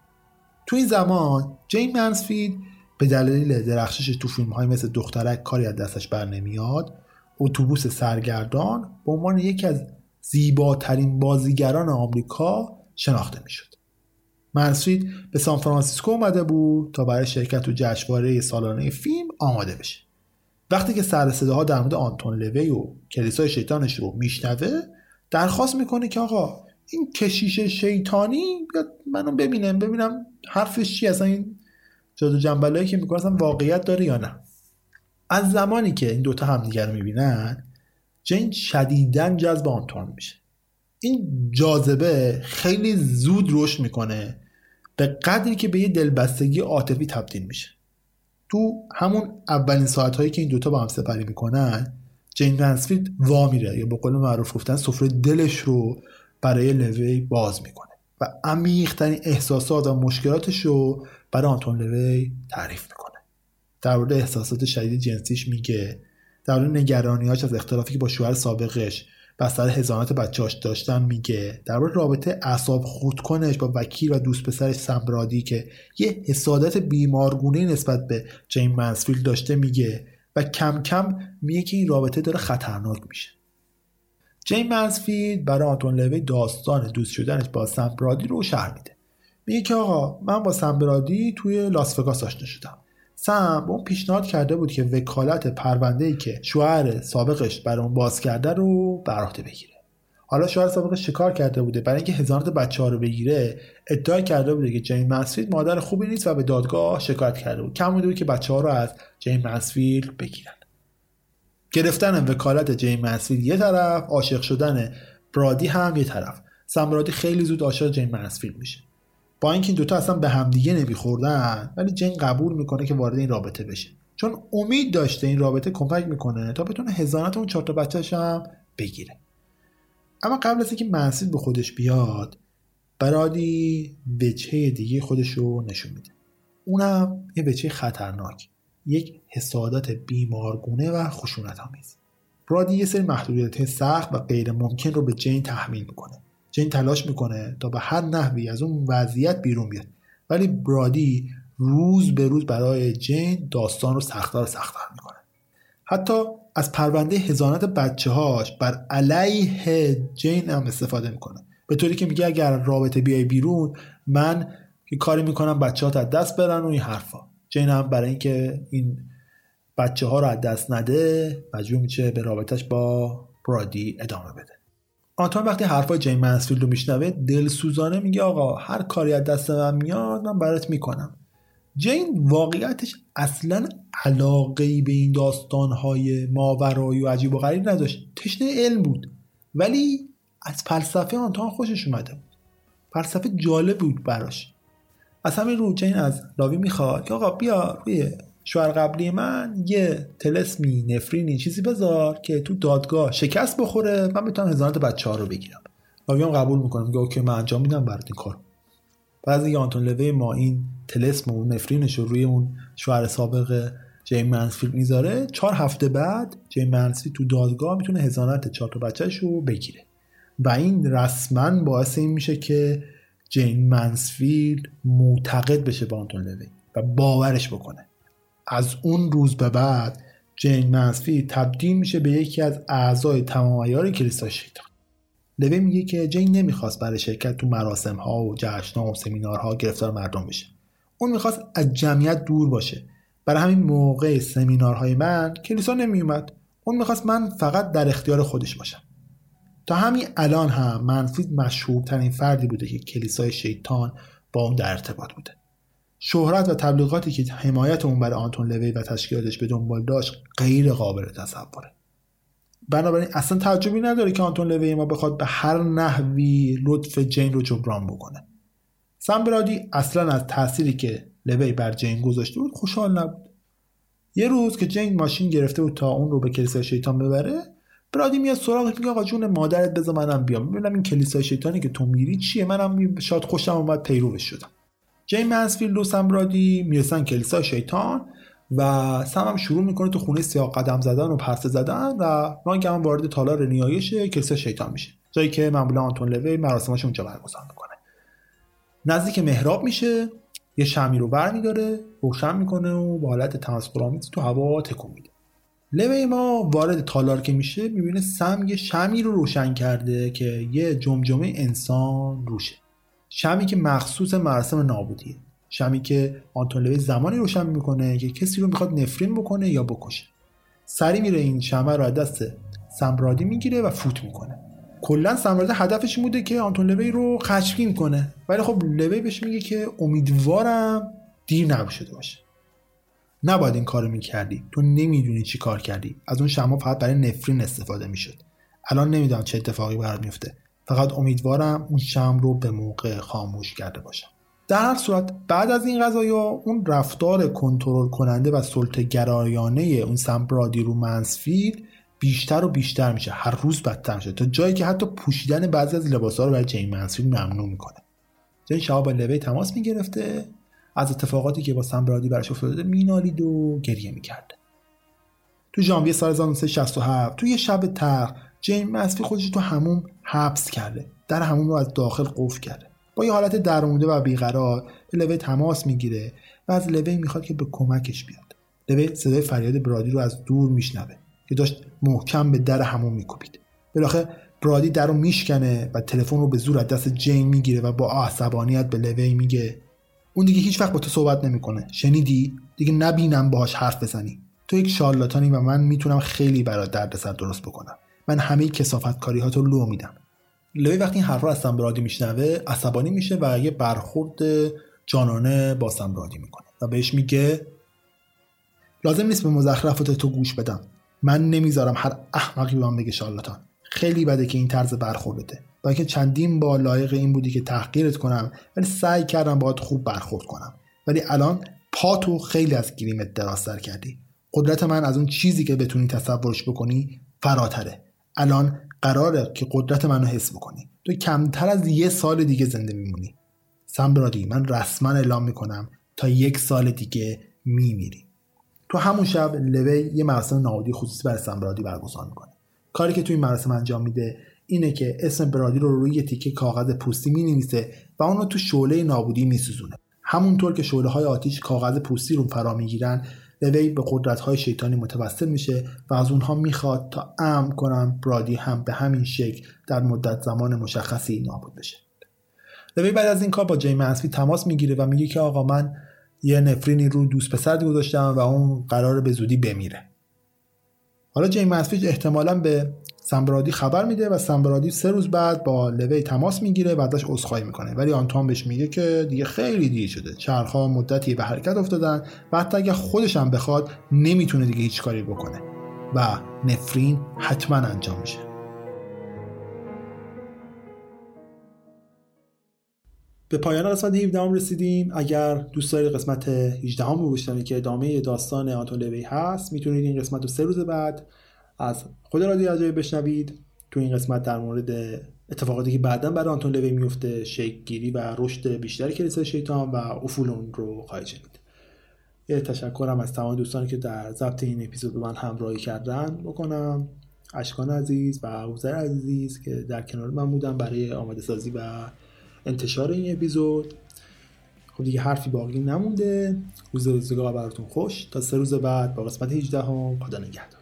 تو این زمان جین منسفیلد به دلیل درخشش تو فیلم‌های مثل دخترک کاری از دستش بر نمیاد، اتوبوس سرگردان به عنوان یکی از زیباترین بازیگران آمریکا شناخته میشد. منسفیلد به سان فرانسیسکو اومده بود تا برای شرکت تو جشنواره سالانه فیلم آماده بشه. وقتی که سر صداها در مورد آنتون لوی و کلیسای شیطانش رو میشنوه، درخواست میکنه که آقا این کشیش شیطانی بیاد منو ببینم حرفش چی، اصلا این جادو جنبلایی که میکنه اصلا واقعیت داره یا نه. از زمانی که این دوتا همدیگر رو میبینن، جین شدیداً جذب آنتون میشه. این جاذبه خیلی زود رشد میکنه به قدری که به یه دلبستگی عاطفی تبدیل میشه. تو همون اولین ساعت‌هایی که این دوتا با هم سپری میکنن، جین منسفیلد وا میره یا به قول معروف گفتن سفره دلش رو برای لوی باز میکنه و عمیق‌ترین احساسات و مشکلاتش رو برای آنتون لوی تعریف میکنه. در مورد احساسات شدید جنسیش میگه، در مورد نگرانی‌هاش از اختلافی که با شوهر سابقش بر سر حضانت بچه‌هاش داشتن میگه، در مورد رابطه اعصاب خردکنش با وکیل و دوست پسرش سم برادی که یه حسادت بیمارگونه نسبت به جین منسفیلد داشته میگه و کم کم میگه که این رابطه داره خطرناک میشه. جین منسفیلد برای آنتون لوی داستان دوست شدنش با سم برادی رو شرح میده. میگه که آقا من با سم برادی توی لاس وگاس آشنا شدم. سم اون پیشنهاد کرده بود که وکالت پرونده‌ای که شوهر سابقش برای اون باز کرده رو بر عهده بگیره. حالا شوهر سابقش شکار کرده بوده، برای اینکه حضانت بچه‌ها رو بگیره ادعا کرده بوده که جین منسفیلد مادر خوبی نیست و به دادگاه شکایت کرده بود. کم مونده بود که بچه‌ها رو از جین منسفیلد بگیرن. گرفتن وکالت جین منسفیلد یه طرف، عاشق شدن برادی هم یه طرف. سم برادی خیلی زود عاشق جین منسفیلد میشه. با اینکه این دوتا اصلا به همدیگه نمیخوردن، ولی جین قبول میکنه که وارد این رابطه بشه، چون امید داشته این رابطه کمک میکنه تا بتونه حضانت اون 4 تا بچه‌ش هم بگیره. اما قبل از اینکه منسفیلد به خودش بیاد، برادی وجهه دیگه خودش رو نشون میده. اونم یه وجهه خطرناک، یک حسادت بیمارگونه و خشونت‌آمیز. برادی یه سری محدودیت‌های سخت و غیر ممکن رو به جین تحمیل میکنه. جین تلاش میکنه تا به هر نحوی از اون وضعیت بیرون بیاد، ولی برادی روز به روز برای جین داستان رو سخت‌تر میکنه. حتی از پرونده حضانت بچه‌هاش بر علیه جین هم استفاده میکنه، به طوری که میگه اگر رابطه بیای بیرون من که کاری میکنم بچه‌ها از دست برن و این حرفا. جین هم برای اینکه این بچه‌ها رو از دست نده مجبور میشه به رابطش با برادی ادامه بده. آنتون وقتی حرفای جین منسفیلد رو میشنوه دلسوزانه میگه آقا هر کاری از دست من میاد من برات میکنم. جین واقعیتش اصلا علاقه‌ای به این داستانهای ماورایی و عجیب و غریب نداشت، تشنه علم بود، ولی از فلسفه آنتون خوشش اومده بود. فلسفه جالب بود براش. از همین رو جین از لاوی میخواد که آقا بیا روی شوهر قبلی من یه طلسمی نفرینی چیزی بذار که تو دادگاه شکست بخوره من بتونم حضانت بچه‌ها رو بگیرم. لاوی هم قبول میکنه، میگه اوکی من انجام میدم برات این کارو. بعد از اینکه آنتون لوی ما این طلسم و نفرینش رو روی اون شوهر سابق جین منسفیلد میذاره، 4 هفته بعد جین منسفیلد تو دادگاه میتونه حضانت 4 تا بچه‌ش رو بگیره و این رسما باعث این میشه که جین منسفیلد معتقد بشه به آنتون لوی و باورش بکنه. از اون روز به بعد جین منسفیلد تبدیل میشه به یکی از اعضای تمام عیار کلیسای شیطان. لوی میگه که جین نمیخواست برای شرکت تو مراسم‌ها و جشن‌ها و سمینارها گرفتار مردم بشه. اون میخواست از جمعیت دور باشه. برای همین موقع سمینارهای من کلیسا نمیومد. اون میخواست من فقط در اختیار خودش باشم. تا همین الان هم منسفیلد مشهورترین فردی بوده که کلیسای شیطان با اون در ارتباط بوده. شهرت و تبلیغاتی که حمایت اون برای آنتون لوی و تشکیلاتش به دنبال داشت غیر قابل تصوره. بنابراین اصلا تعجبی نداره که آنتون لوی ما بخواد به هر نحوی لطف جین رو جبران بکنه. سم برادی اصلا از تأثیری که لوی بر جین گذاشته بود خوشحال نبود. یه روز که جین ماشین گرفته بود تا اون رو به کلیسای شیطان ببره، برادی میاد سراغش میگه آقا جون مادرت بذار منم بیام ببینم این کلیسای شیطانی که تو میری چیه، منم شاید خوشم اومد پیروش شدم. جین منسفیلد و سم برادی میرسن کلیسای شیطان و سم هم شروع میکنه تو خونه سیاه قدم زدن و پرسه زدن و ناگهان وارد تالار نیایش کلیسای شیطان میشه، جایی که معمولا آنتون لوی مراسمش اونجا برگزار میکنه. نزدیک محراب میشه، یه شمعی رو برمی‌داره، روشن میکنه و با حالت تمسخرآمیزی تو هوا تکون میده. لوی ما وارد تالار که میشه میبینه سم یه شمعی رو روشن کرده که یه جمجمه انسان روشه. شمعی که مخصوص مراسم نابودیه. شمعی که آنتون لوی زمانی روشن میکنه که کسی رو میخواد نفرین بکنه یا بکشه. سری میره این شمع رو از دست سم برادی میگیره و فوت میکنه. کلا سم برادی هدفش این بوده که آنتون لوی رو خشمگین کنه، ولی خب لوی بهش میگه که امیدوارم دیر نشده باشه. نباید این کارو میکردی، تو نمیدونی چی کار کردی. از اون شمع فقط برای نفرین استفاده میشد. الان نمیدونم چه اتفاقی برات میفته، فقط امیدوارم اون شمع رو به موقع خاموش کرده باشم. در هر صورت بعد از این قضایا اون رفتار کنترل کننده و سلطه‌گرایانه اون سم برادی رو منسفیلد بیشتر و بیشتر میشه، هر روز بدتر میشه، تا جایی که حتی پوشیدن بعضی از لباسا رو برای جین منسفیلد ممنوع میکنه. جین شب با لوی تماس میگرفته، از اتفاقاتی که با سم برادی براش افتاده مینالید و گریه میکرده. تو ژانویه سال 1967 تو یه شب تلخ جین منسفیلد خودش تو حموم حبس کرده، در حموم رو از داخل قفل کرده. با یه حالت درمونده و بیقرار به لوی تماس میگیره و از لوی میخواد که به کمکش بیاد. لوی صدای فریاد برادی رو از دور میشنوه که داشت محکم به در حموم میکوبید. بالاخره برادی در رو میشکنه و تلفن رو به زور از دست جین میگیره و با عصبانیت به لوی میگه اون دیگه هیچ وقت با تو صحبت نمیکنه، شنیدی؟ دیگه نبینم باهاش حرف بزنی. تو یک شارلاتانی و من میتونم خیلی برات دردسر درست بکنم. من همه کثافتکاری‌هاتو لو میدم. لوی وقتی این حرفا از سم برادی میشنوه عصبانی میشه و یه برخورد جانانه با سم برادی میکنه و بهش میگه لازم نیست به مزخرفات تو گوش بدم. من نمیذارم هر احمقی به من بگه شارلاتان. خیلی بده که این طرز برخوردته. با اینکه چندین بار لایق این بودی که تحقیرت کنم، ولی سعی کردم باهات خوب برخورد کنم. ولی الان پاتو خیلی از گریمت درازتر کردی. قدرت من از اون چیزی که بتونی تصورش بکنی فراتره. الان قراره که قدرت منو حس بکنی. تو کمتر از 1 سال دیگه زنده میمونی. سم برادی، من رسما اعلام میکنم تا 1 سال دیگه میمیری. تو همون شب لوی یه مراسم نابودی خصوصی برای سم برادی برگزار میکنه. کاری که تو این مراسم انجام میده اینه که اسم برادی رو روی تیکه کاغذ پوستی مینویسه و اون رو تو شعله نابودی میسوزونه. همونطور که شعله‌های آتش کاغذ پوستی رو فرا میگیرن، لوی به قدرت‌های شیطانی متوسل میشه و از اونها میخواد تا امن کنن برادی هم به همین شکل در مدت زمان مشخصی نابود بشه. لوی بعد از این کار با جین منسفیلد تماس میگیره و میگه که آقا من یه نفرینی رو دوست پسر گذاشتم و اون قراره به زودی بمیره. حالا جین منسفیلد احتمالاً به سم برادی خبر میده و سم برادی 3 روز بعد با لوی تماس میگیره و ازش عذرخواهی میکنه، ولی آنتوان بهش میگه که دیگه خیلی دیر شده، چرخ‌ها مدتی به حرکت افتادن و حتی اگه خودش هم بخواد نمیتونه دیگه هیچ کاری بکنه و نفرین حتما انجام میشه. به پایان قسمت 17 رسیدیم. اگر دوست دارید قسمت 18 رو بشنوید که ادامه داستان آنتون لوی هست، میتونید این قسمت رو 3 روز بعد از خود رادیو عجایب بشنوید. تو این قسمت در مورد اتفاقاتی که بعداً برای آنتون لوی میفته، شکل‌گیری و رشد بیشتر کلیسای شیطان و افول اون رو خواهید شنید. یه تشکرم از تمام دوستانی که در ضبط این اپیزود من همراهی کردن بکنم. اشکان عزیز و حوزر عزیز که در کنار من بودن برای آماده سازی و انتشار این اپیزود. خب دیگه حرفی باقی نمونده. روزگار براتون خوش. تا 3 روز بعد با قسمت 18 خدا نگهدار.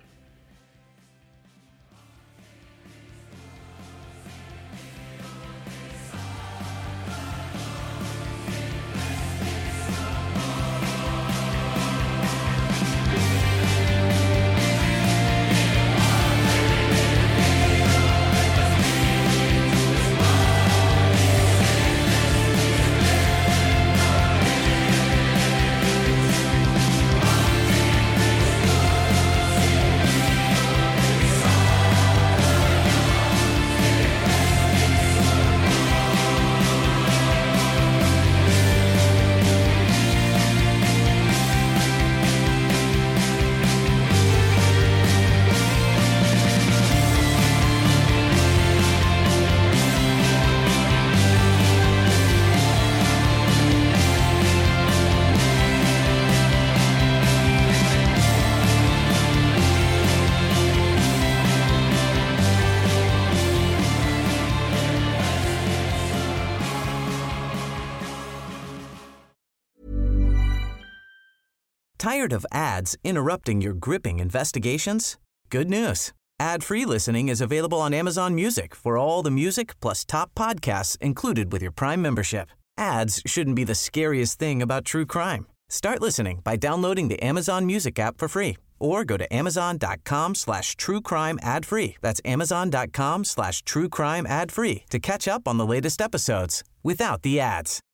Tired of ads interrupting your gripping investigations? Good news. Ad-free listening is available on Amazon Music for all the music plus top podcasts included with your Prime membership. Ads shouldn't be the scariest thing about true crime. Start listening by downloading the Amazon Music app for free or go to amazon.com/truecrime ad-free. That's amazon.com/truecrime ad-free to catch up on the latest episodes without the ads.